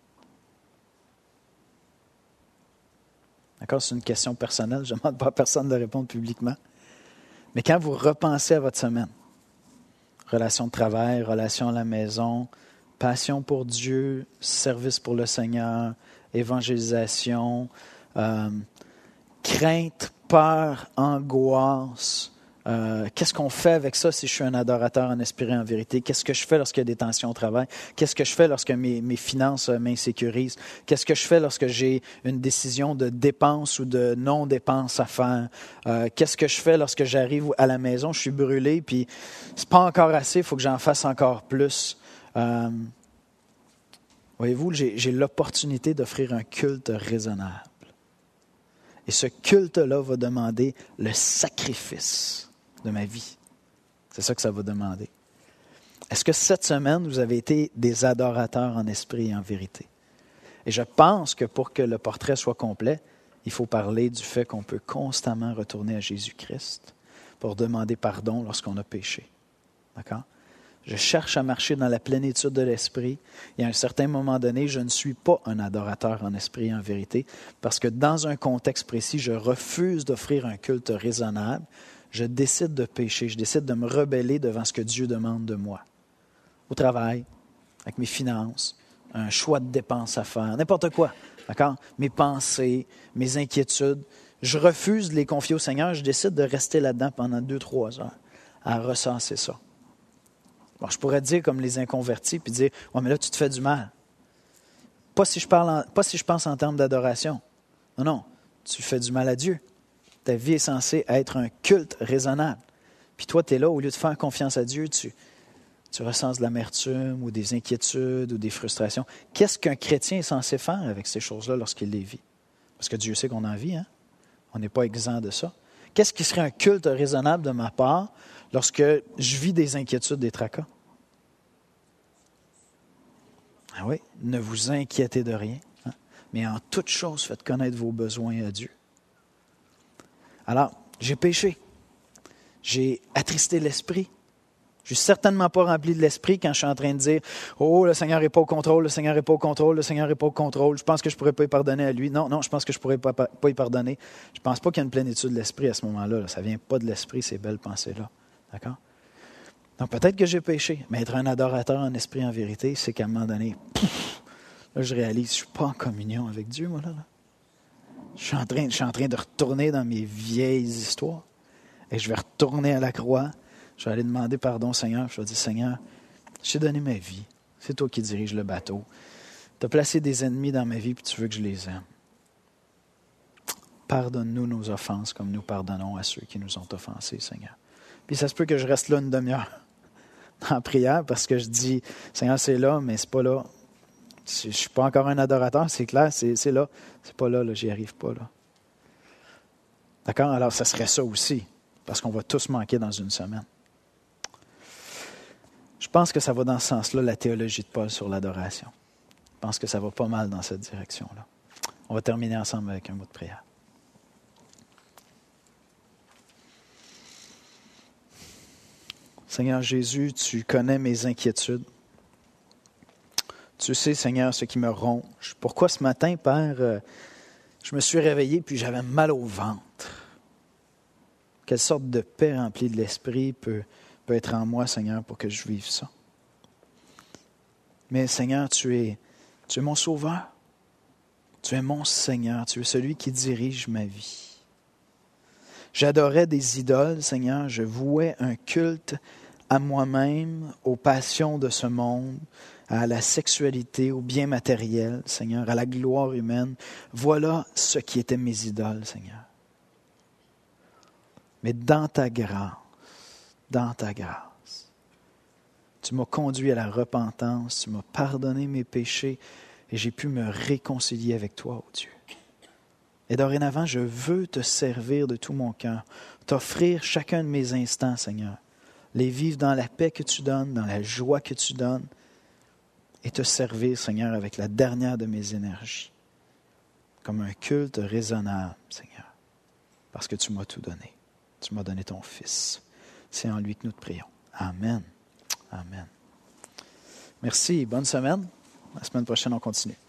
D'accord? C'est une question personnelle, je ne demande pas à personne de répondre publiquement. Mais quand vous repensez à votre semaine, relation de travail, relation à la maison, passion pour Dieu, service pour le Seigneur, évangélisation, euh, crainte, peur, angoisse. Euh, qu'est-ce qu'on fait avec ça si je suis un adorateur en esprit et en vérité? Qu'est-ce que je fais lorsqu'il y a des tensions au travail? Qu'est-ce que je fais lorsque mes, mes finances m'insécurisent? Qu'est-ce que je fais lorsque j'ai une décision de dépense ou de non-dépense à faire? Euh, qu'est-ce que je fais lorsque j'arrive à la maison, je suis brûlé, puis c'est pas encore assez, il faut que j'en fasse encore plus. Euh, Voyez-vous, j'ai, j'ai l'opportunité d'offrir un culte raisonnable. Et ce culte-là va demander le sacrifice de ma vie. C'est ça que ça va demander. Est-ce que cette semaine, vous avez été des adorateurs en esprit et en vérité? Et je pense que pour que le portrait soit complet, il faut parler du fait qu'on peut constamment retourner à Jésus-Christ pour demander pardon lorsqu'on a péché. D'accord? Je cherche à marcher dans la plénitude de l'esprit et à un certain moment donné, je ne suis pas un adorateur en esprit et en vérité parce que dans un contexte précis, je refuse d'offrir un culte raisonnable. Je décide de pécher, je décide de me rebeller devant ce que Dieu demande de moi. Au travail, avec mes finances, un choix de dépenses à faire, n'importe quoi, d'accord? Mes pensées, mes inquiétudes, je refuse de les confier au Seigneur, je décide de rester là-dedans pendant deux, trois heures à recenser ça. Bon, je pourrais dire comme les inconvertis, puis dire « Ouais, mais là, tu te fais du mal. » Pas si je parle en, pas si je pense en termes d'adoration. Non, non, tu fais du mal à Dieu. Ta vie est censée être un culte raisonnable. Puis toi, tu es là, au lieu de faire confiance à Dieu, tu, tu ressens de l'amertume ou des inquiétudes ou des frustrations. Qu'est-ce qu'un chrétien est censé faire avec ces choses-là lorsqu'il les vit? Parce que Dieu sait qu'on en vit, hein? On n'est pas exempt de ça. Qu'est-ce qui serait un culte raisonnable de ma part lorsque je vis des inquiétudes, des tracas? Ah oui, ne vous inquiétez de rien, hein? Mais en toute chose, faites connaître vos besoins à Dieu. Alors, j'ai péché. J'ai attristé l'esprit. Je ne suis certainement pas rempli de l'esprit quand je suis en train de dire « Oh, le Seigneur n'est pas au contrôle, le Seigneur n'est pas au contrôle, le Seigneur n'est pas au contrôle. Je pense que je ne pourrais pas y pardonner à lui. » Non, non, je pense que je ne pourrais pas, pas y pardonner. Je ne pense pas qu'il y a une plénitude de l'esprit à ce moment-là. Là. Ça ne vient pas de l'esprit, ces belles pensées-là. D'accord? Donc, peut-être que j'ai péché, mais être un adorateur en esprit, en vérité, c'est qu'à un moment donné, pouf, là, je réalise que je ne suis pas en communion avec Dieu, moi, là. là. Je suis en train, je suis en train de retourner dans mes vieilles histoires et je vais retourner à la croix. Je vais aller demander pardon au Seigneur. Je vais dire, Seigneur, je t'ai donné ma vie. C'est toi qui dirige le bateau. Tu as placé des ennemis dans ma vie et tu veux que je les aime. Pardonne-nous nos offenses comme nous pardonnons à ceux qui nous ont offensés, Seigneur. Puis ça se peut que je reste là une demi-heure en prière parce que je dis, Seigneur, c'est là, mais c'est pas là. Je ne suis pas encore un adorateur, c'est clair, c'est, c'est là. C'est pas là, là, j'y arrive pas, là. D'accord? Alors, ça serait ça aussi, parce qu'on va tous manquer dans une semaine. Je pense que ça va dans ce sens-là, la théologie de Paul sur l'adoration. Je pense que ça va pas mal dans cette direction-là. On va terminer ensemble avec un mot de prière. Seigneur Jésus, tu connais mes inquiétudes. Tu sais, Seigneur, ce qui me ronge. Pourquoi ce matin, Père, euh, je me suis réveillé puis j'avais mal au ventre? Quelle sorte de paix remplie de l'esprit peut, peut être en moi, Seigneur, pour que je vive ça? Mais Seigneur, tu es, tu es mon sauveur. Tu es mon Seigneur. Tu es celui qui dirige ma vie. J'adorais des idoles, Seigneur. Je vouais un culte à moi-même, aux passions de ce monde, à la sexualité, au bien matériel, Seigneur, à la gloire humaine. Voilà ce qui étaient mes idoles, Seigneur. Mais dans ta grâce, dans ta grâce, tu m'as conduit à la repentance, tu m'as pardonné mes péchés et j'ai pu me réconcilier avec toi, ô Dieu. Et dorénavant, je veux te servir de tout mon cœur, t'offrir chacun de mes instants, Seigneur, les vivre dans la paix que tu donnes, dans la joie que tu donnes, et te servir, Seigneur, avec la dernière de mes énergies, comme un culte raisonnable, Seigneur, parce que tu m'as tout donné. Tu m'as donné ton Fils. C'est en lui que nous te prions. Amen. Amen. Merci. Bonne semaine. La semaine prochaine, on continue.